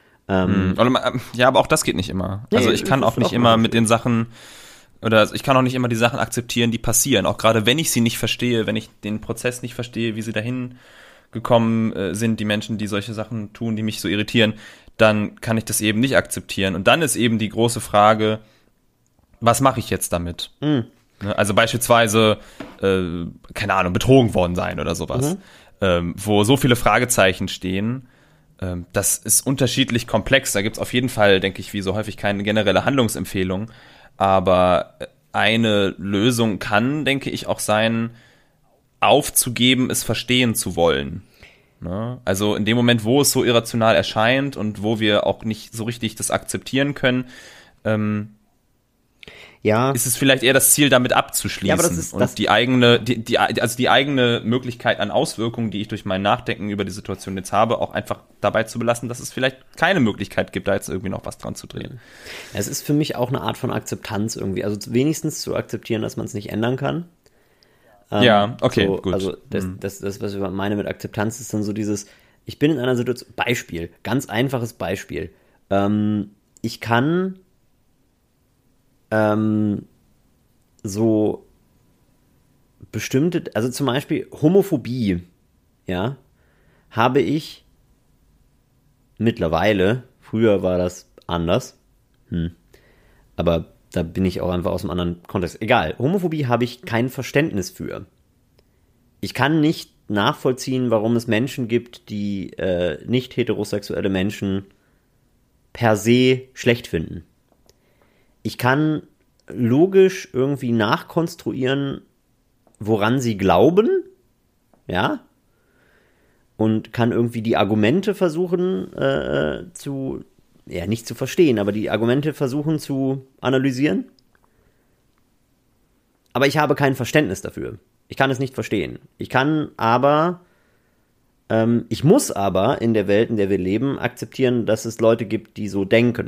Aber auch das geht nicht immer. Also ich kann auch nicht immer mit den Sachen oder ich kann auch nicht immer die Sachen akzeptieren, die passieren. Auch gerade wenn ich sie nicht verstehe, wenn ich den Prozess nicht verstehe, wie sie dahin gekommen sind, die Menschen, die solche Sachen tun, die mich so irritieren, dann kann ich das eben nicht akzeptieren. Und dann ist eben die große Frage, was mache ich jetzt damit? Also beispielsweise, keine Ahnung, betrogen worden sein oder sowas, wo so viele Fragezeichen stehen. Das ist unterschiedlich komplex. Da gibt es auf jeden Fall, denke ich, wie so häufig keine generelle Handlungsempfehlung. Aber eine Lösung kann, denke ich, auch sein, aufzugeben, es verstehen zu wollen. Ne? Also in dem Moment, wo es so irrational erscheint und wo wir auch nicht so richtig das akzeptieren können, ist es vielleicht eher das Ziel, damit abzuschließen. Ja, aber und die eigene Möglichkeit an Auswirkungen, die ich durch mein Nachdenken über die Situation jetzt habe, auch einfach dabei zu belassen, dass es vielleicht keine Möglichkeit gibt, da jetzt irgendwie noch was dran zu drehen. Es ist für mich auch eine Art von Akzeptanz irgendwie. Also wenigstens zu akzeptieren, dass man es nicht ändern kann. Gut. Also das, was ich meine mit Akzeptanz, ist dann so dieses, ich bin in einer Situation, Beispiel, ganz einfaches Beispiel. Ich kann so bestimmte, also zum Beispiel Homophobie, habe ich mittlerweile, früher war das anders, aber da bin ich auch einfach aus einem anderen Kontext. Egal, Homophobie habe ich kein Verständnis für. Ich kann nicht nachvollziehen, warum es Menschen gibt, die nicht heterosexuelle Menschen per se schlecht finden. Ich kann logisch irgendwie nachkonstruieren, woran sie glauben, und kann irgendwie die Argumente versuchen nicht zu verstehen, aber die Argumente versuchen zu analysieren. Aber ich habe kein Verständnis dafür. Ich kann es nicht verstehen. Ich kann aber Ich muss aber in der Welt, in der wir leben, akzeptieren, dass es Leute gibt, die so denken.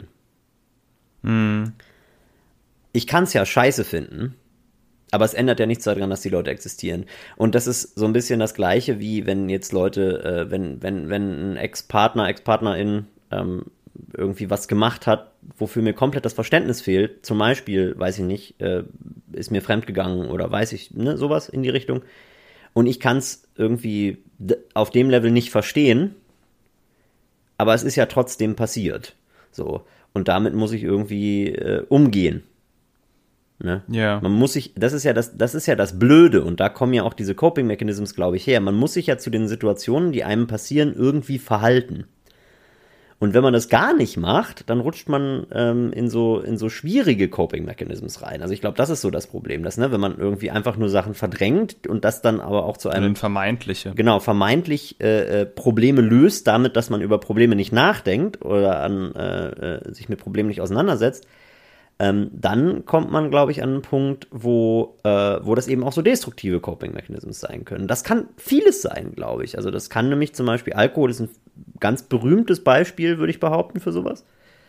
Ich kann es ja scheiße finden, aber es ändert ja nichts daran, dass die Leute existieren. Und das ist so ein bisschen das Gleiche, wie wenn jetzt Leute, wenn ein Ex-Partner, Ex-Partnerin irgendwie was gemacht hat, wofür mir komplett das Verständnis fehlt. Zum Beispiel, weiß ich nicht, ist mir fremdgegangen oder weiß ich, ne, sowas in die Richtung. Und ich kann es irgendwie auf dem Level nicht verstehen, aber es ist ja trotzdem passiert. So. Und damit muss ich irgendwie umgehen. Ne? Ja. Man muss sich, das ist ja das Blöde, und da kommen ja auch diese Coping Mechanisms, glaube ich, her. Man muss sich ja zu den Situationen, die einem passieren, irgendwie verhalten. Und wenn man das gar nicht macht, dann rutscht man in so schwierige Coping Mechanisms rein. Also ich glaube, das ist so das Problem, dass, ne, wenn man irgendwie einfach nur Sachen verdrängt und das dann aber auch zu einem vermeintlich Probleme löst, damit, dass man über Probleme nicht nachdenkt oder sich mit Problemen nicht auseinandersetzt, dann kommt man, glaube ich, an einen Punkt, wo das eben auch so destruktive Coping-Mechanismen sein können. Das kann vieles sein, glaube ich. Also das kann nämlich zum Beispiel, Alkohol ist ein ganz berühmtes Beispiel, würde ich behaupten, für sowas.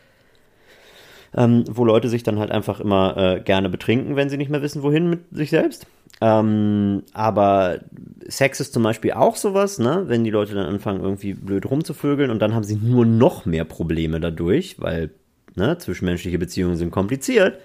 Wo Leute sich dann halt einfach immer gerne betrinken, wenn sie nicht mehr wissen, wohin mit sich selbst. Aber Sex ist zum Beispiel auch sowas, ne? Wenn die Leute dann anfangen, irgendwie blöd rumzuvögeln und dann haben sie nur noch mehr Probleme dadurch, weil zwischenmenschliche Beziehungen sind kompliziert.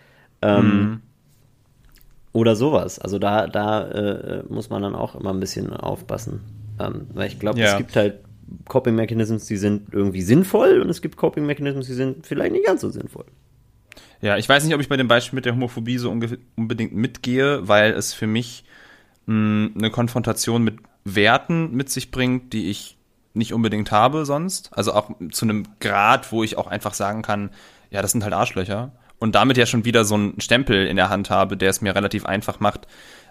Oder sowas. Also da muss man dann auch immer ein bisschen aufpassen. Weil ich glaube, es gibt halt Coping Mechanisms, die sind irgendwie sinnvoll, und es gibt Coping Mechanisms, die sind vielleicht nicht ganz so sinnvoll. Ja, ich weiß nicht, ob ich bei dem Beispiel mit der Homophobie so unbedingt mitgehe, weil es für mich eine Konfrontation mit Werten mit sich bringt, die ich nicht unbedingt habe sonst. Also auch zu einem Grad, wo ich auch einfach sagen kann, ja, das sind halt Arschlöcher. Und damit ja schon wieder so einen Stempel in der Hand habe, der es mir relativ einfach macht,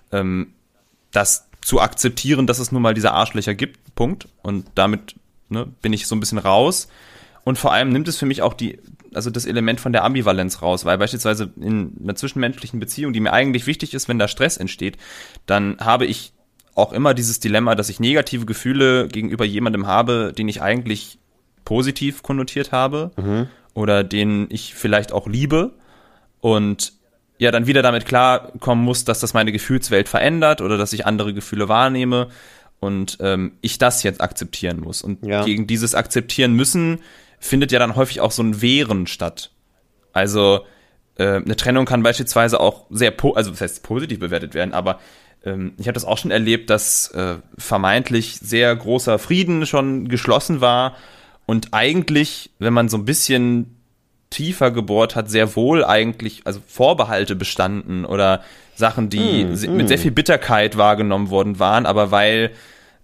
das zu akzeptieren, dass es nun mal diese Arschlöcher gibt, Punkt. Und damit bin ich so ein bisschen raus. Und vor allem nimmt es für mich auch das Element von der Ambivalenz raus, weil beispielsweise in einer zwischenmenschlichen Beziehung, die mir eigentlich wichtig ist, wenn da Stress entsteht, dann habe ich auch immer dieses Dilemma, dass ich negative Gefühle gegenüber jemandem habe, den ich eigentlich positiv konnotiert habe oder den ich vielleicht auch liebe, und ja dann wieder damit klarkommen muss, dass das meine Gefühlswelt verändert oder dass ich andere Gefühle wahrnehme und ich das jetzt akzeptieren muss. Und gegen dieses Akzeptieren müssen findet ja dann häufig auch so ein Wehren statt. Also eine Trennung kann beispielsweise auch sehr, das heißt positiv bewertet werden, aber ich habe das auch schon erlebt, dass vermeintlich sehr großer Frieden schon geschlossen war und eigentlich, wenn man so ein bisschen tiefer gebohrt hat, sehr wohl eigentlich, also Vorbehalte bestanden oder Sachen, die mit sehr viel Bitterkeit wahrgenommen worden waren, aber weil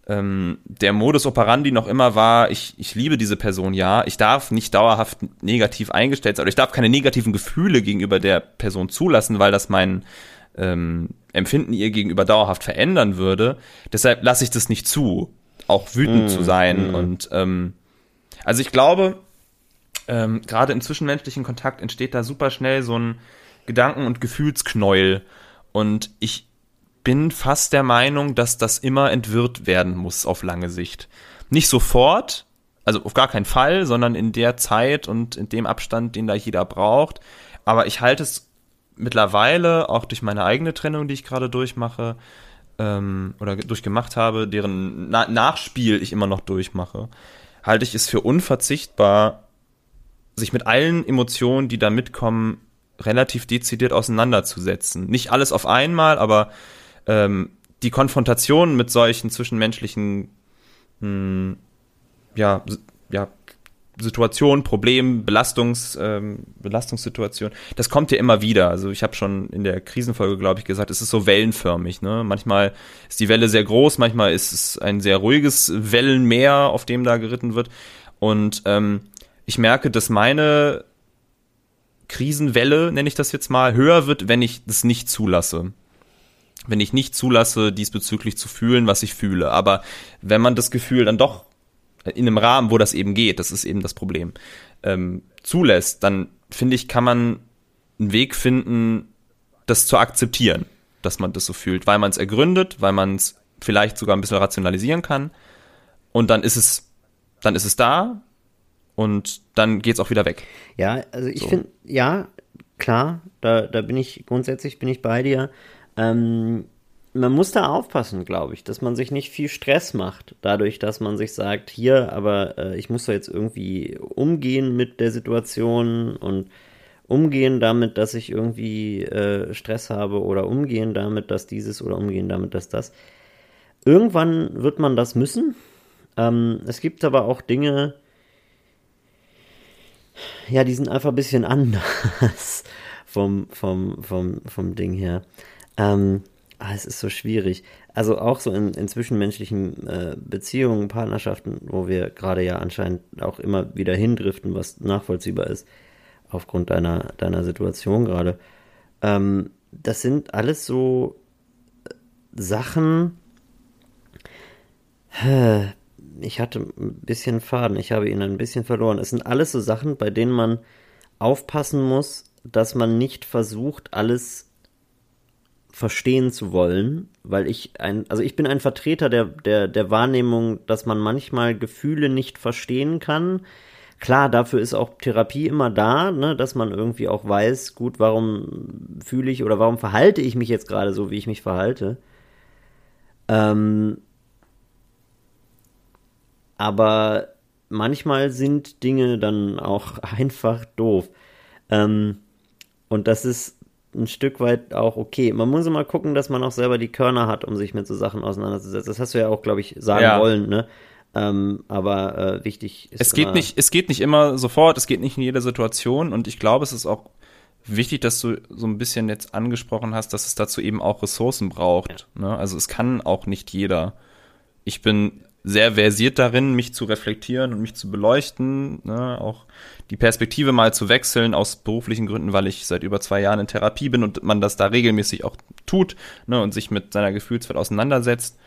der Modus operandi noch immer war, ich liebe diese Person, ja, ich darf nicht dauerhaft negativ eingestellt sein oder ich darf keine negativen Gefühle gegenüber der Person zulassen, weil das mein Empfinden ihr gegenüber dauerhaft verändern würde. Deshalb lasse ich das nicht zu, auch wütend zu sein. Und also ich glaube, gerade im zwischenmenschlichen Kontakt entsteht da super schnell so ein Gedanken- und Gefühlsknäuel. Und ich bin fast der Meinung, dass das immer entwirrt werden muss auf lange Sicht. Nicht sofort, also auf gar keinen Fall, sondern in der Zeit und in dem Abstand, den da jeder braucht. Aber ich halte es mittlerweile, auch durch meine eigene Trennung, die ich gerade durchmache, oder durchgemacht habe, deren Nachspiel ich immer noch durchmache, halte ich es für unverzichtbar, sich mit allen Emotionen, die da mitkommen, relativ dezidiert auseinanderzusetzen. Nicht alles auf einmal, aber die Konfrontation mit solchen zwischenmenschlichen Situationen, Problemen, Belastungssituationen, das kommt ja immer wieder. Also ich habe schon in der Krisenfolge, glaube ich, gesagt, es ist so wellenförmig. Ne? Manchmal ist die Welle sehr groß, manchmal ist es ein sehr ruhiges Wellenmeer, auf dem da geritten wird. Und ich merke, dass meine Krisenwelle, nenne ich das jetzt mal, höher wird, wenn ich das nicht zulasse. Wenn ich nicht zulasse, diesbezüglich zu fühlen, was ich fühle. Aber wenn man das Gefühl dann doch in einem Rahmen, wo das eben geht, das ist eben das Problem, zulässt, dann finde ich, kann man einen Weg finden, das zu akzeptieren, dass man das so fühlt, weil man es ergründet, weil man es vielleicht sogar ein bisschen rationalisieren kann und dann ist es da und dann geht's auch wieder weg. Ja, also ich finde, ja, klar, da bin ich bei dir. Man muss da aufpassen, glaube ich, dass man sich nicht viel Stress macht, dadurch, dass man sich sagt, hier, aber ich muss da jetzt irgendwie umgehen mit der Situation und umgehen damit, dass ich irgendwie Stress habe oder umgehen damit, dass dieses oder umgehen damit, dass das. Irgendwann wird man das müssen. Es gibt aber auch Dinge, ja, die sind einfach ein bisschen anders vom Ding her. Es ist so schwierig. Also auch so in zwischenmenschlichen Beziehungen, Partnerschaften, wo wir gerade ja anscheinend auch immer wieder hindriften, was nachvollziehbar ist, aufgrund deiner Situation gerade. Das sind alles so Sachen. Ich hatte ein bisschen Faden, ich habe ihn ein bisschen verloren. Es sind alles so Sachen, bei denen man aufpassen muss, dass man nicht versucht, alles verstehen zu wollen, weil ich bin ein Vertreter der Wahrnehmung, dass man manchmal Gefühle nicht verstehen kann. Klar, dafür ist auch Therapie immer da, ne, dass man irgendwie auch weiß, gut, warum fühle ich oder warum verhalte ich mich jetzt gerade so, wie ich mich verhalte. Aber manchmal sind Dinge dann auch einfach doof. Und das ist ein Stück weit auch okay. Man muss immer gucken, dass man auch selber die Körner hat, um sich mit so Sachen auseinanderzusetzen. Das hast du ja auch, glaube ich, sagen wollen, ne? Aber wichtig ist es geht nicht immer sofort, es geht nicht in jeder Situation und ich glaube, es ist auch wichtig, dass du so ein bisschen jetzt angesprochen hast, dass es dazu eben auch Ressourcen braucht. Ja. Ne? Also es kann auch nicht jeder. Ich bin sehr versiert darin, mich zu reflektieren und mich zu beleuchten, ne? Auch die Perspektive mal zu wechseln aus beruflichen Gründen, weil ich seit über 2 Jahren in Therapie bin und man das da regelmäßig auch tut, ne? Und sich mit seiner Gefühlswelt auseinandersetzt.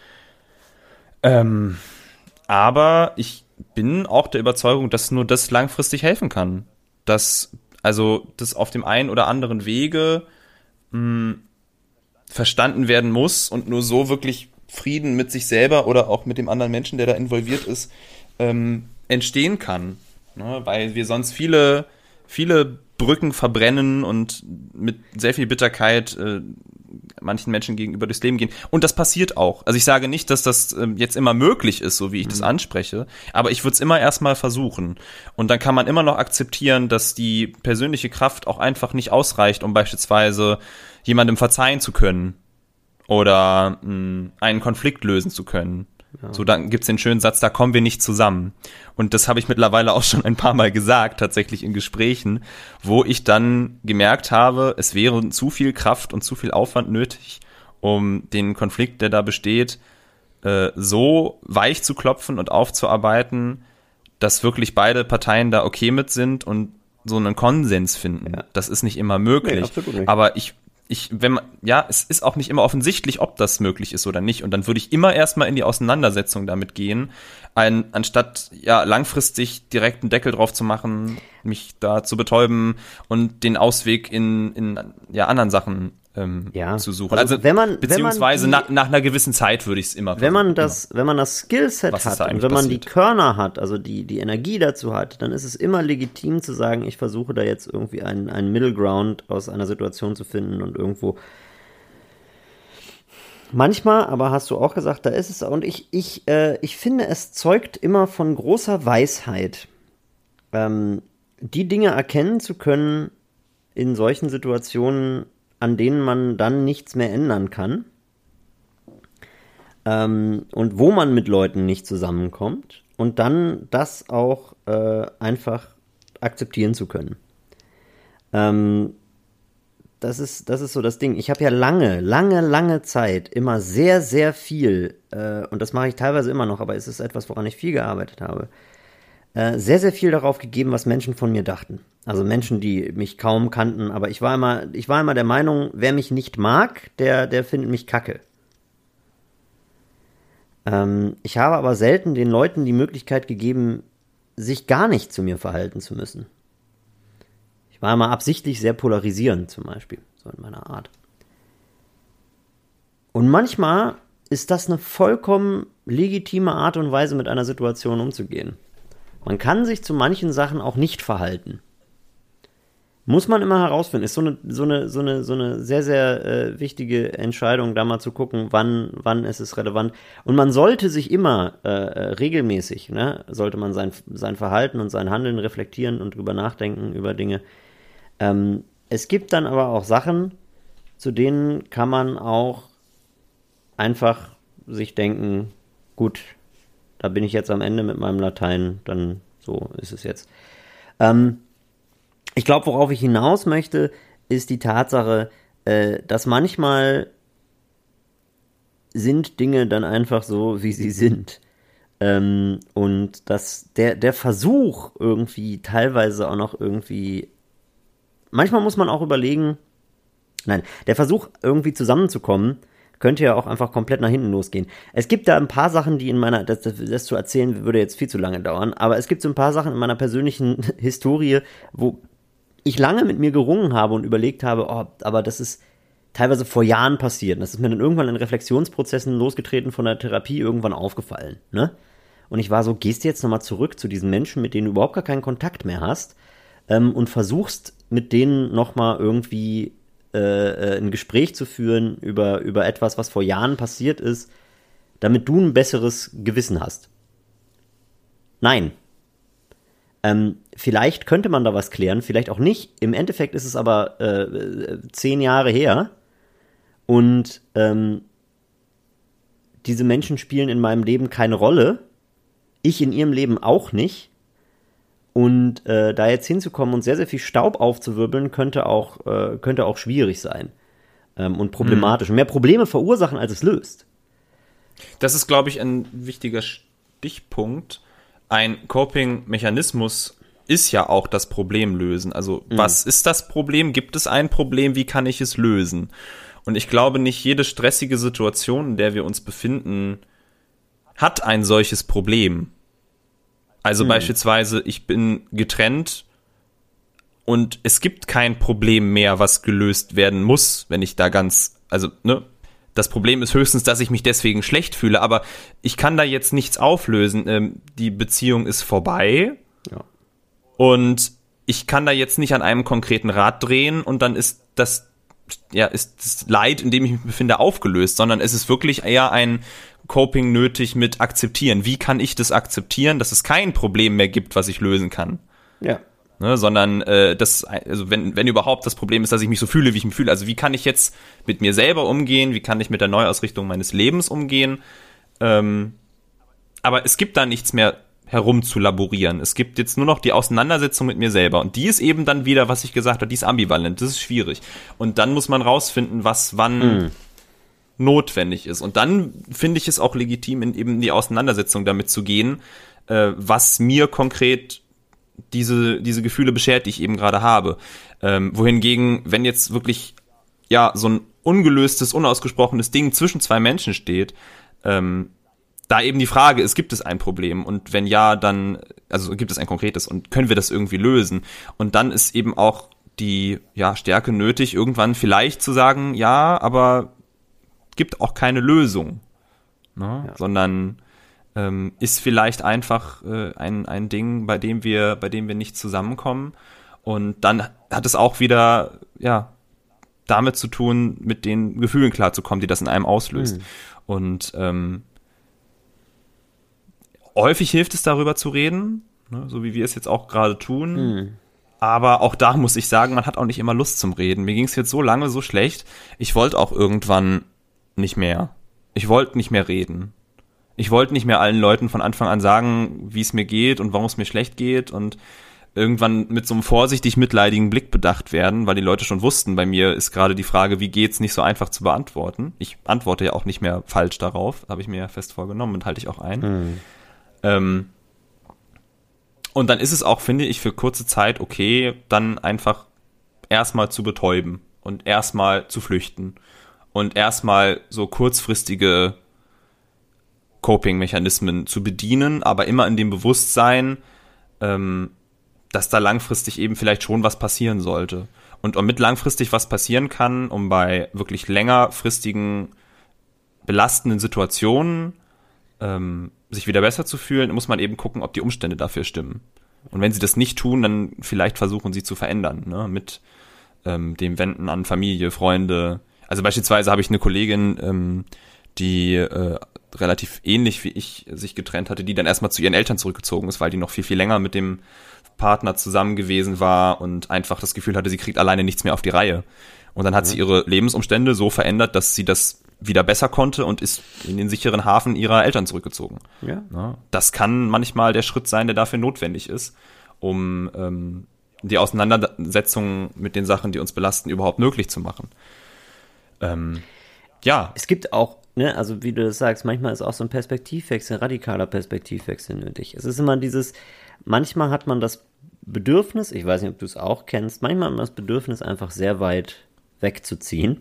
Aber ich bin auch der Überzeugung, dass nur das langfristig helfen kann. Dass das auf dem einen oder anderen Wege verstanden werden muss und nur so wirklich Frieden mit sich selber oder auch mit dem anderen Menschen, der da involviert ist, entstehen kann. Ne? Weil wir sonst viele Brücken verbrennen und mit sehr viel Bitterkeit manchen Menschen gegenüber durchs Leben gehen. Und das passiert auch. Also ich sage nicht, dass das jetzt immer möglich ist, so wie ich das anspreche, aber ich würde es immer erstmal versuchen. Und dann kann man immer noch akzeptieren, dass die persönliche Kraft auch einfach nicht ausreicht, um beispielsweise jemandem verzeihen zu können oder einen Konflikt lösen zu können. Ja. So, dann gibt's den schönen Satz, da kommen wir nicht zusammen. Und das habe ich mittlerweile auch schon ein paar Mal gesagt, tatsächlich in Gesprächen, wo ich dann gemerkt habe, es wäre zu viel Kraft und zu viel Aufwand nötig, um den Konflikt, der da besteht, so weich zu klopfen und aufzuarbeiten, dass wirklich beide Parteien da okay mit sind und so einen Konsens finden. Ja. Das ist nicht immer möglich. Nee, absolut nicht. Aber es ist auch nicht immer offensichtlich, ob das möglich ist oder nicht. Und dann würde ich immer erstmal in die Auseinandersetzung damit gehen, anstatt langfristig direkt einen Deckel drauf zu machen, mich da zu betäuben und den Ausweg in anderen Sachen zu suchen. Also beziehungsweise nach einer gewissen Zeit würde ich es immer versuchen. Wenn man das Skillset hat und wenn man die Körner hat, also die Energie dazu hat, dann ist es immer legitim zu sagen, ich versuche da jetzt irgendwie einen Middle Ground aus einer Situation zu finden und irgendwo. Manchmal, aber hast du auch gesagt, da ist es, und ich finde, es zeugt immer von großer Weisheit, die Dinge erkennen zu können in solchen Situationen, an denen man dann nichts mehr ändern kann und wo man mit Leuten nicht zusammenkommt und dann das auch einfach akzeptieren zu können. Das ist so das Ding. Ich habe ja lange Zeit immer sehr, sehr viel, und das mache ich teilweise immer noch, aber es ist etwas, woran ich viel gearbeitet habe, sehr, sehr viel darauf gegeben, was Menschen von mir dachten. Also Menschen, die mich kaum kannten, aber ich war immer der Meinung, wer mich nicht mag, der findet mich kacke. Ich habe aber selten den Leuten die Möglichkeit gegeben, sich gar nicht zu mir verhalten zu müssen. Ich war immer absichtlich sehr polarisierend, zum Beispiel, so in meiner Art. Und manchmal ist das eine vollkommen legitime Art und Weise, mit einer Situation umzugehen. Man kann sich zu manchen Sachen auch nicht verhalten. Muss man immer herausfinden. Ist so eine sehr, sehr wichtige Entscheidung, da mal zu gucken, wann ist es relevant. Und man sollte sich immer regelmäßig, ne, sollte man sein Verhalten und sein Handeln reflektieren und drüber nachdenken, über Dinge. Es gibt dann aber auch Sachen, zu denen kann man auch einfach sich denken, gut, da bin ich jetzt am Ende mit meinem Latein, dann so ist es jetzt. Ich glaube, worauf ich hinaus möchte, ist die Tatsache, dass manchmal sind Dinge dann einfach so, wie sie sind. Und dass der Versuch irgendwie teilweise auch noch irgendwie, manchmal muss man auch überlegen, der Versuch irgendwie zusammenzukommen, könnte ja auch einfach komplett nach hinten losgehen. Es gibt da ein paar Sachen, die in meiner, das zu erzählen, würde jetzt viel zu lange dauern, aber es gibt so ein paar Sachen in meiner persönlichen Historie, wo ich lange mit mir gerungen habe und überlegt habe, aber das ist teilweise vor Jahren passiert. Das ist mir dann irgendwann in Reflexionsprozessen losgetreten von der Therapie irgendwann aufgefallen, ne? Und ich war so, gehst du jetzt nochmal zurück zu diesen Menschen, mit denen du überhaupt gar keinen Kontakt mehr hast, und versuchst mit denen nochmal irgendwie ein Gespräch zu führen über etwas, was vor Jahren passiert ist, damit du ein besseres Gewissen hast. Nein. Vielleicht könnte man da was klären, vielleicht auch nicht. Im Endeffekt ist es aber 10 Jahre her und diese Menschen spielen in meinem Leben keine Rolle. Ich in ihrem Leben auch nicht. Und da jetzt hinzukommen und sehr, sehr viel Staub aufzuwirbeln, könnte auch schwierig sein und problematisch. Und mehr Probleme verursachen, als es löst. Das ist, glaube ich, ein wichtiger Stichpunkt. Ein Coping-Mechanismus ist ja auch das Problem lösen. Also was ist das Problem? Gibt es ein Problem? Wie kann ich es lösen? Und ich glaube, nicht jede stressige Situation, in der wir uns befinden, hat ein solches Problem. Also beispielsweise, ich bin getrennt und es gibt kein Problem mehr, was gelöst werden muss, wenn ich da das Problem ist höchstens, dass ich mich deswegen schlecht fühle, aber ich kann da jetzt nichts auflösen. Die Beziehung ist vorbei und ich kann da jetzt nicht an einem konkreten Rad drehen und dann ist das Leid, in dem ich mich befinde, aufgelöst, sondern es ist wirklich eher ein Coping nötig mit akzeptieren. Wie kann ich das akzeptieren, dass es kein Problem mehr gibt, was ich lösen kann? Ja. Ne, sondern wenn überhaupt das Problem ist, dass ich mich so fühle, wie ich mich fühle. Also wie kann ich jetzt mit mir selber umgehen? Wie kann ich mit der Neuausrichtung meines Lebens umgehen? Aber es gibt da nichts mehr herum zu laborieren. Es gibt jetzt nur noch die Auseinandersetzung mit mir selber. Und die ist eben dann wieder, was ich gesagt habe, die ist ambivalent. Das ist schwierig. Und dann muss man rausfinden, was wann notwendig ist. Und dann finde ich es auch legitim, in eben die Auseinandersetzung damit zu gehen, was mir konkret diese Gefühle beschert, die ich eben gerade habe. Wohingegen, wenn jetzt wirklich so ein ungelöstes, unausgesprochenes Ding zwischen zwei Menschen steht, da eben die Frage ist, gibt es ein Problem? Und wenn ja, dann, also gibt es ein konkretes und können wir das irgendwie lösen? Und dann ist eben auch die Stärke nötig, irgendwann vielleicht zu sagen, ja, aber gibt auch keine Lösung, ne? Ja. Sondern ist vielleicht einfach ein Ding, bei dem wir nicht zusammenkommen. Und dann hat es auch wieder damit zu tun, mit den Gefühlen klarzukommen, die das in einem auslöst. Und häufig hilft es, darüber zu reden, ne? So wie wir es jetzt auch gerade tun. Aber auch da muss ich sagen, man hat auch nicht immer Lust zum Reden. Mir ging es jetzt so lange so schlecht, ich wollte auch irgendwann nicht mehr. Ich wollte nicht mehr reden. Ich wollte nicht mehr allen Leuten von Anfang an sagen, wie es mir geht und warum es mir schlecht geht und irgendwann mit so einem vorsichtig mitleidigen Blick bedacht werden, weil die Leute schon wussten, bei mir ist gerade die Frage, wie geht's, nicht so einfach zu beantworten. Ich antworte ja auch nicht mehr falsch darauf, habe ich mir ja fest vorgenommen und halte ich auch ein. Und dann ist es auch, finde ich, für kurze Zeit okay, dann einfach erstmal zu betäuben und erstmal zu flüchten und erstmal so kurzfristige Coping-Mechanismen zu bedienen, aber immer in dem Bewusstsein, dass da langfristig eben vielleicht schon was passieren sollte. Und damit langfristig was passieren kann, um bei wirklich längerfristigen belastenden Situationen sich wieder besser zu fühlen, muss man eben gucken, ob die Umstände dafür stimmen. Und wenn sie das nicht tun, dann vielleicht versuchen, sie zu verändern, ne? Mit dem Wenden an Familie, Freunde. Also beispielsweise habe ich eine Kollegin, die relativ ähnlich wie ich sich getrennt hatte, die dann erstmal zu ihren Eltern zurückgezogen ist, weil die noch viel, viel länger mit dem Partner zusammen gewesen war und einfach das Gefühl hatte, sie kriegt alleine nichts mehr auf die Reihe. Und dann hat sie ihre Lebensumstände so verändert, dass sie das wieder besser konnte und ist in den sicheren Hafen ihrer Eltern zurückgezogen. Ja. Das kann manchmal der Schritt sein, der dafür notwendig ist, um die Auseinandersetzung mit den Sachen, die uns belasten, überhaupt möglich zu machen. Ja. Es gibt auch, ne, also wie du das sagst, manchmal ist auch so ein Perspektivwechsel, ein radikaler Perspektivwechsel nötig. Es ist immer manchmal hat man das Bedürfnis, ich weiß nicht, ob du es auch kennst, manchmal hat man das Bedürfnis, einfach sehr weit wegzuziehen.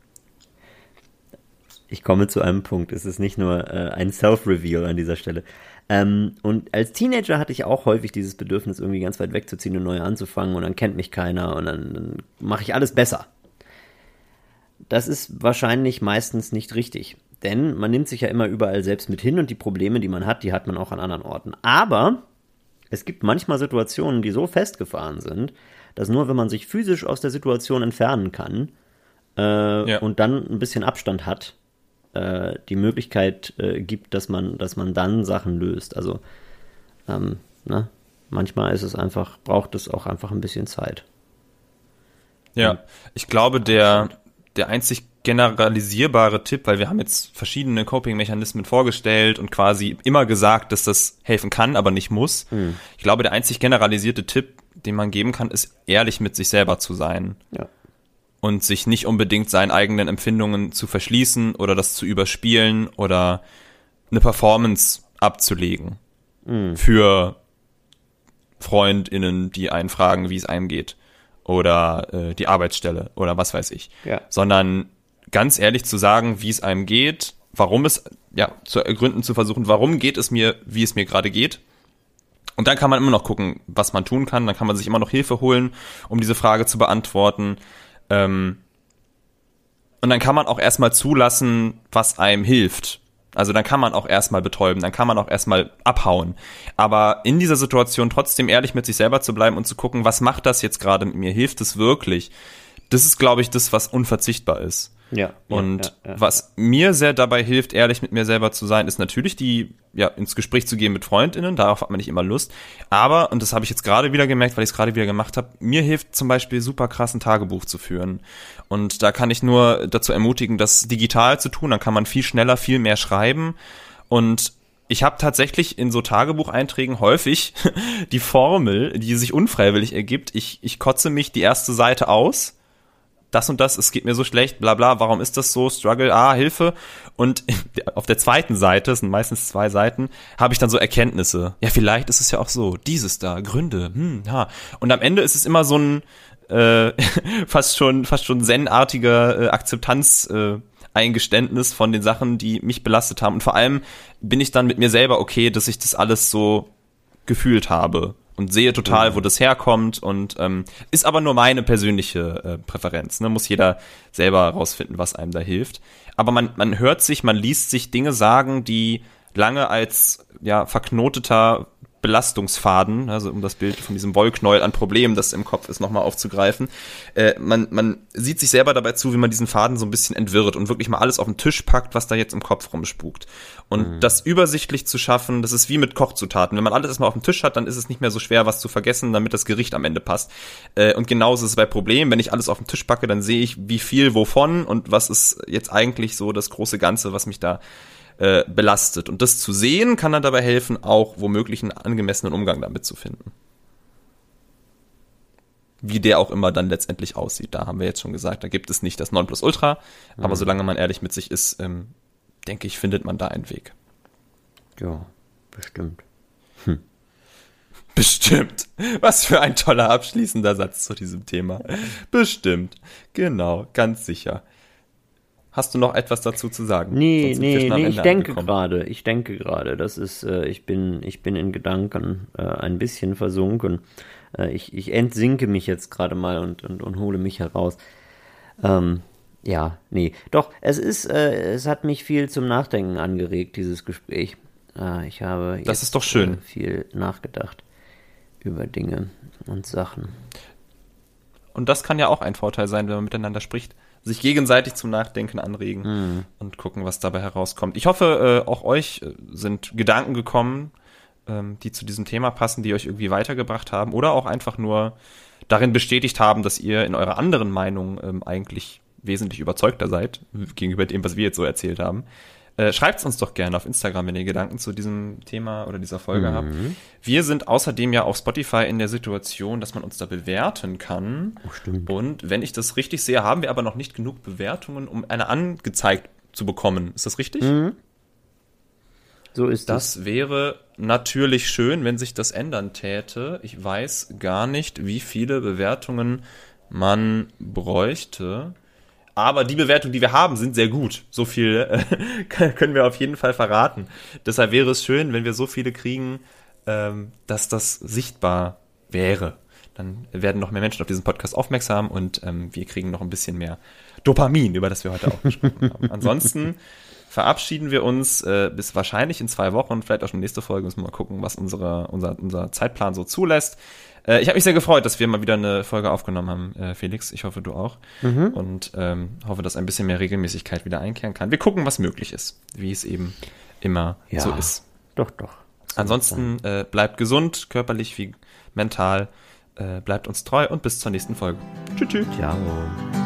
Ich komme zu einem Punkt, es ist nicht nur ein Self-Reveal an dieser Stelle. Und als Teenager hatte ich auch häufig dieses Bedürfnis, irgendwie ganz weit wegzuziehen und neu anzufangen und dann kennt mich keiner und dann mache ich alles besser. Das ist wahrscheinlich meistens nicht richtig, denn man nimmt sich ja immer überall selbst mit hin und die Probleme, die man hat, die hat man auch an anderen Orten. Aber es gibt manchmal Situationen, die so festgefahren sind, dass nur wenn man sich physisch aus der Situation entfernen kann und dann ein bisschen Abstand hat, die Möglichkeit gibt, dass man dann Sachen löst. Also manchmal ist es einfach, braucht es auch einfach ein bisschen Zeit. Ja, ich glaube, der einzig generalisierbare Tipp, weil wir haben jetzt verschiedene Coping-Mechanismen vorgestellt und quasi immer gesagt, dass das helfen kann, aber nicht muss. Ich glaube, der einzig generalisierte Tipp, den man geben kann, ist, ehrlich mit sich selber zu sein. Ja. Und sich nicht unbedingt seinen eigenen Empfindungen zu verschließen oder das zu überspielen oder eine Performance abzulegen für FreundInnen, die einen fragen, wie es einem geht oder die Arbeitsstelle oder was weiß ich. Ja. Sondern ganz ehrlich zu sagen, wie es einem geht, warum es, zu ergründen, zu versuchen, warum geht es mir, wie es mir gerade geht. Und dann kann man immer noch gucken, was man tun kann. Dann kann man sich immer noch Hilfe holen, um diese Frage zu beantworten. Und dann kann man auch erstmal zulassen, was einem hilft. Also dann kann man auch erstmal betäuben, dann kann man auch erstmal abhauen. Aber in dieser Situation trotzdem ehrlich mit sich selber zu bleiben und zu gucken, was macht das jetzt gerade mit mir? Hilft es wirklich? Das ist, glaube ich, das, was unverzichtbar ist. Ja. Und was mir sehr dabei hilft, ehrlich mit mir selber zu sein, ist natürlich ins Gespräch zu gehen mit FreundInnen, darauf hat man nicht immer Lust. Aber, und das habe ich jetzt gerade wieder gemerkt, weil ich es gerade wieder gemacht habe, mir hilft zum Beispiel super krass ein Tagebuch zu führen. Und da kann ich nur dazu ermutigen, das digital zu tun, dann kann man viel schneller, viel mehr schreiben. Und ich habe tatsächlich in so Tagebucheinträgen häufig die Formel, die sich unfreiwillig ergibt, ich kotze mich die erste Seite aus, das und das, es geht mir so schlecht, bla bla, warum ist das so, Struggle, Hilfe. Und auf der zweiten Seite, es sind meistens 2 Seiten, habe ich dann so Erkenntnisse. Ja, vielleicht ist es ja auch so, dieses da, Gründe, Und am Ende ist es immer so ein fast schon zen-artiger Akzeptanz-Eingeständnis von den Sachen, die mich belastet haben. Und vor allem bin ich dann mit mir selber okay, dass ich das alles so gefühlt habe. Und sehe total, wo das herkommt und ist aber nur meine persönliche Präferenz. Ne? Muss jeder selber rausfinden, was einem da hilft. Aber man hört sich, man liest sich Dinge sagen, die lange als verknoteter Belastungsfaden, also um das Bild von diesem Wollknäuel an Problemen, das im Kopf ist, nochmal aufzugreifen. Man sieht sich selber dabei zu, wie man diesen Faden so ein bisschen entwirrt und wirklich mal alles auf den Tisch packt, was da jetzt im Kopf rumspukt. Und das übersichtlich zu schaffen, das ist wie mit Kochzutaten. Wenn man alles erstmal auf dem Tisch hat, dann ist es nicht mehr so schwer, was zu vergessen, damit das Gericht am Ende passt. Und genauso ist es bei Problemen. Wenn ich alles auf den Tisch packe, dann sehe ich, wie viel wovon und was ist jetzt eigentlich so das große Ganze, was mich da belastet. Und das zu sehen, kann dann dabei helfen, auch womöglich einen angemessenen Umgang damit zu finden. Wie der auch immer dann letztendlich aussieht. Da haben wir jetzt schon gesagt, da gibt es nicht das Nonplusultra, aber solange man ehrlich mit sich ist, denke ich, findet man da einen Weg. Ja, bestimmt. Bestimmt. Was für ein toller abschließender Satz zu diesem Thema. Bestimmt. Genau, ganz sicher. Hast du noch etwas dazu zu sagen? Nee, ich denke gerade, das ist, ich bin in Gedanken ein bisschen versunken. Ich entsinke mich jetzt gerade mal und hole mich heraus. Ja, nee. Doch, es hat mich viel zum Nachdenken angeregt, dieses Gespräch. Ich habe jetzt Das ist doch schön. Viel nachgedacht über Dinge und Sachen. Und das kann ja auch ein Vorteil sein, wenn man miteinander spricht. Sich gegenseitig zum Nachdenken anregen und gucken, was dabei herauskommt. Ich hoffe, auch euch sind Gedanken gekommen, die zu diesem Thema passen, die euch irgendwie weitergebracht haben oder auch einfach nur darin bestätigt haben, dass ihr in eurer anderen Meinung eigentlich wesentlich überzeugter seid gegenüber dem, was wir jetzt so erzählt haben. Schreibt's uns doch gerne auf Instagram, wenn ihr Gedanken zu diesem Thema oder dieser Folge habt. Wir sind außerdem ja auf Spotify in der Situation, dass man uns da bewerten kann. Oh, stimmt. Und wenn ich das richtig sehe, haben wir aber noch nicht genug Bewertungen, um eine angezeigt zu bekommen. Ist das richtig? So ist das. Das wäre natürlich schön, wenn sich das ändern täte. Ich weiß gar nicht, wie viele Bewertungen man bräuchte. Aber die Bewertungen, die wir haben, sind sehr gut. So viel können wir auf jeden Fall verraten. Deshalb wäre es schön, wenn wir so viele kriegen, dass das sichtbar wäre. Dann werden noch mehr Menschen auf diesen Podcast aufmerksam und wir kriegen noch ein bisschen mehr Dopamin, über das wir heute auch gesprochen haben. Ansonsten verabschieden wir uns bis wahrscheinlich in 2 Wochen, vielleicht auch schon nächste Folge, müssen wir mal gucken, was unser Zeitplan so zulässt. Ich habe mich sehr gefreut, dass wir mal wieder eine Folge aufgenommen haben, Felix. Ich hoffe, du auch. Und hoffe, dass ein bisschen mehr Regelmäßigkeit wieder einkehren kann. Wir gucken, was möglich ist, wie es eben immer so ist. Doch. Ansonsten bleibt gesund, körperlich wie mental. Bleibt uns treu und bis zur nächsten Folge. Tschüss. Ciao.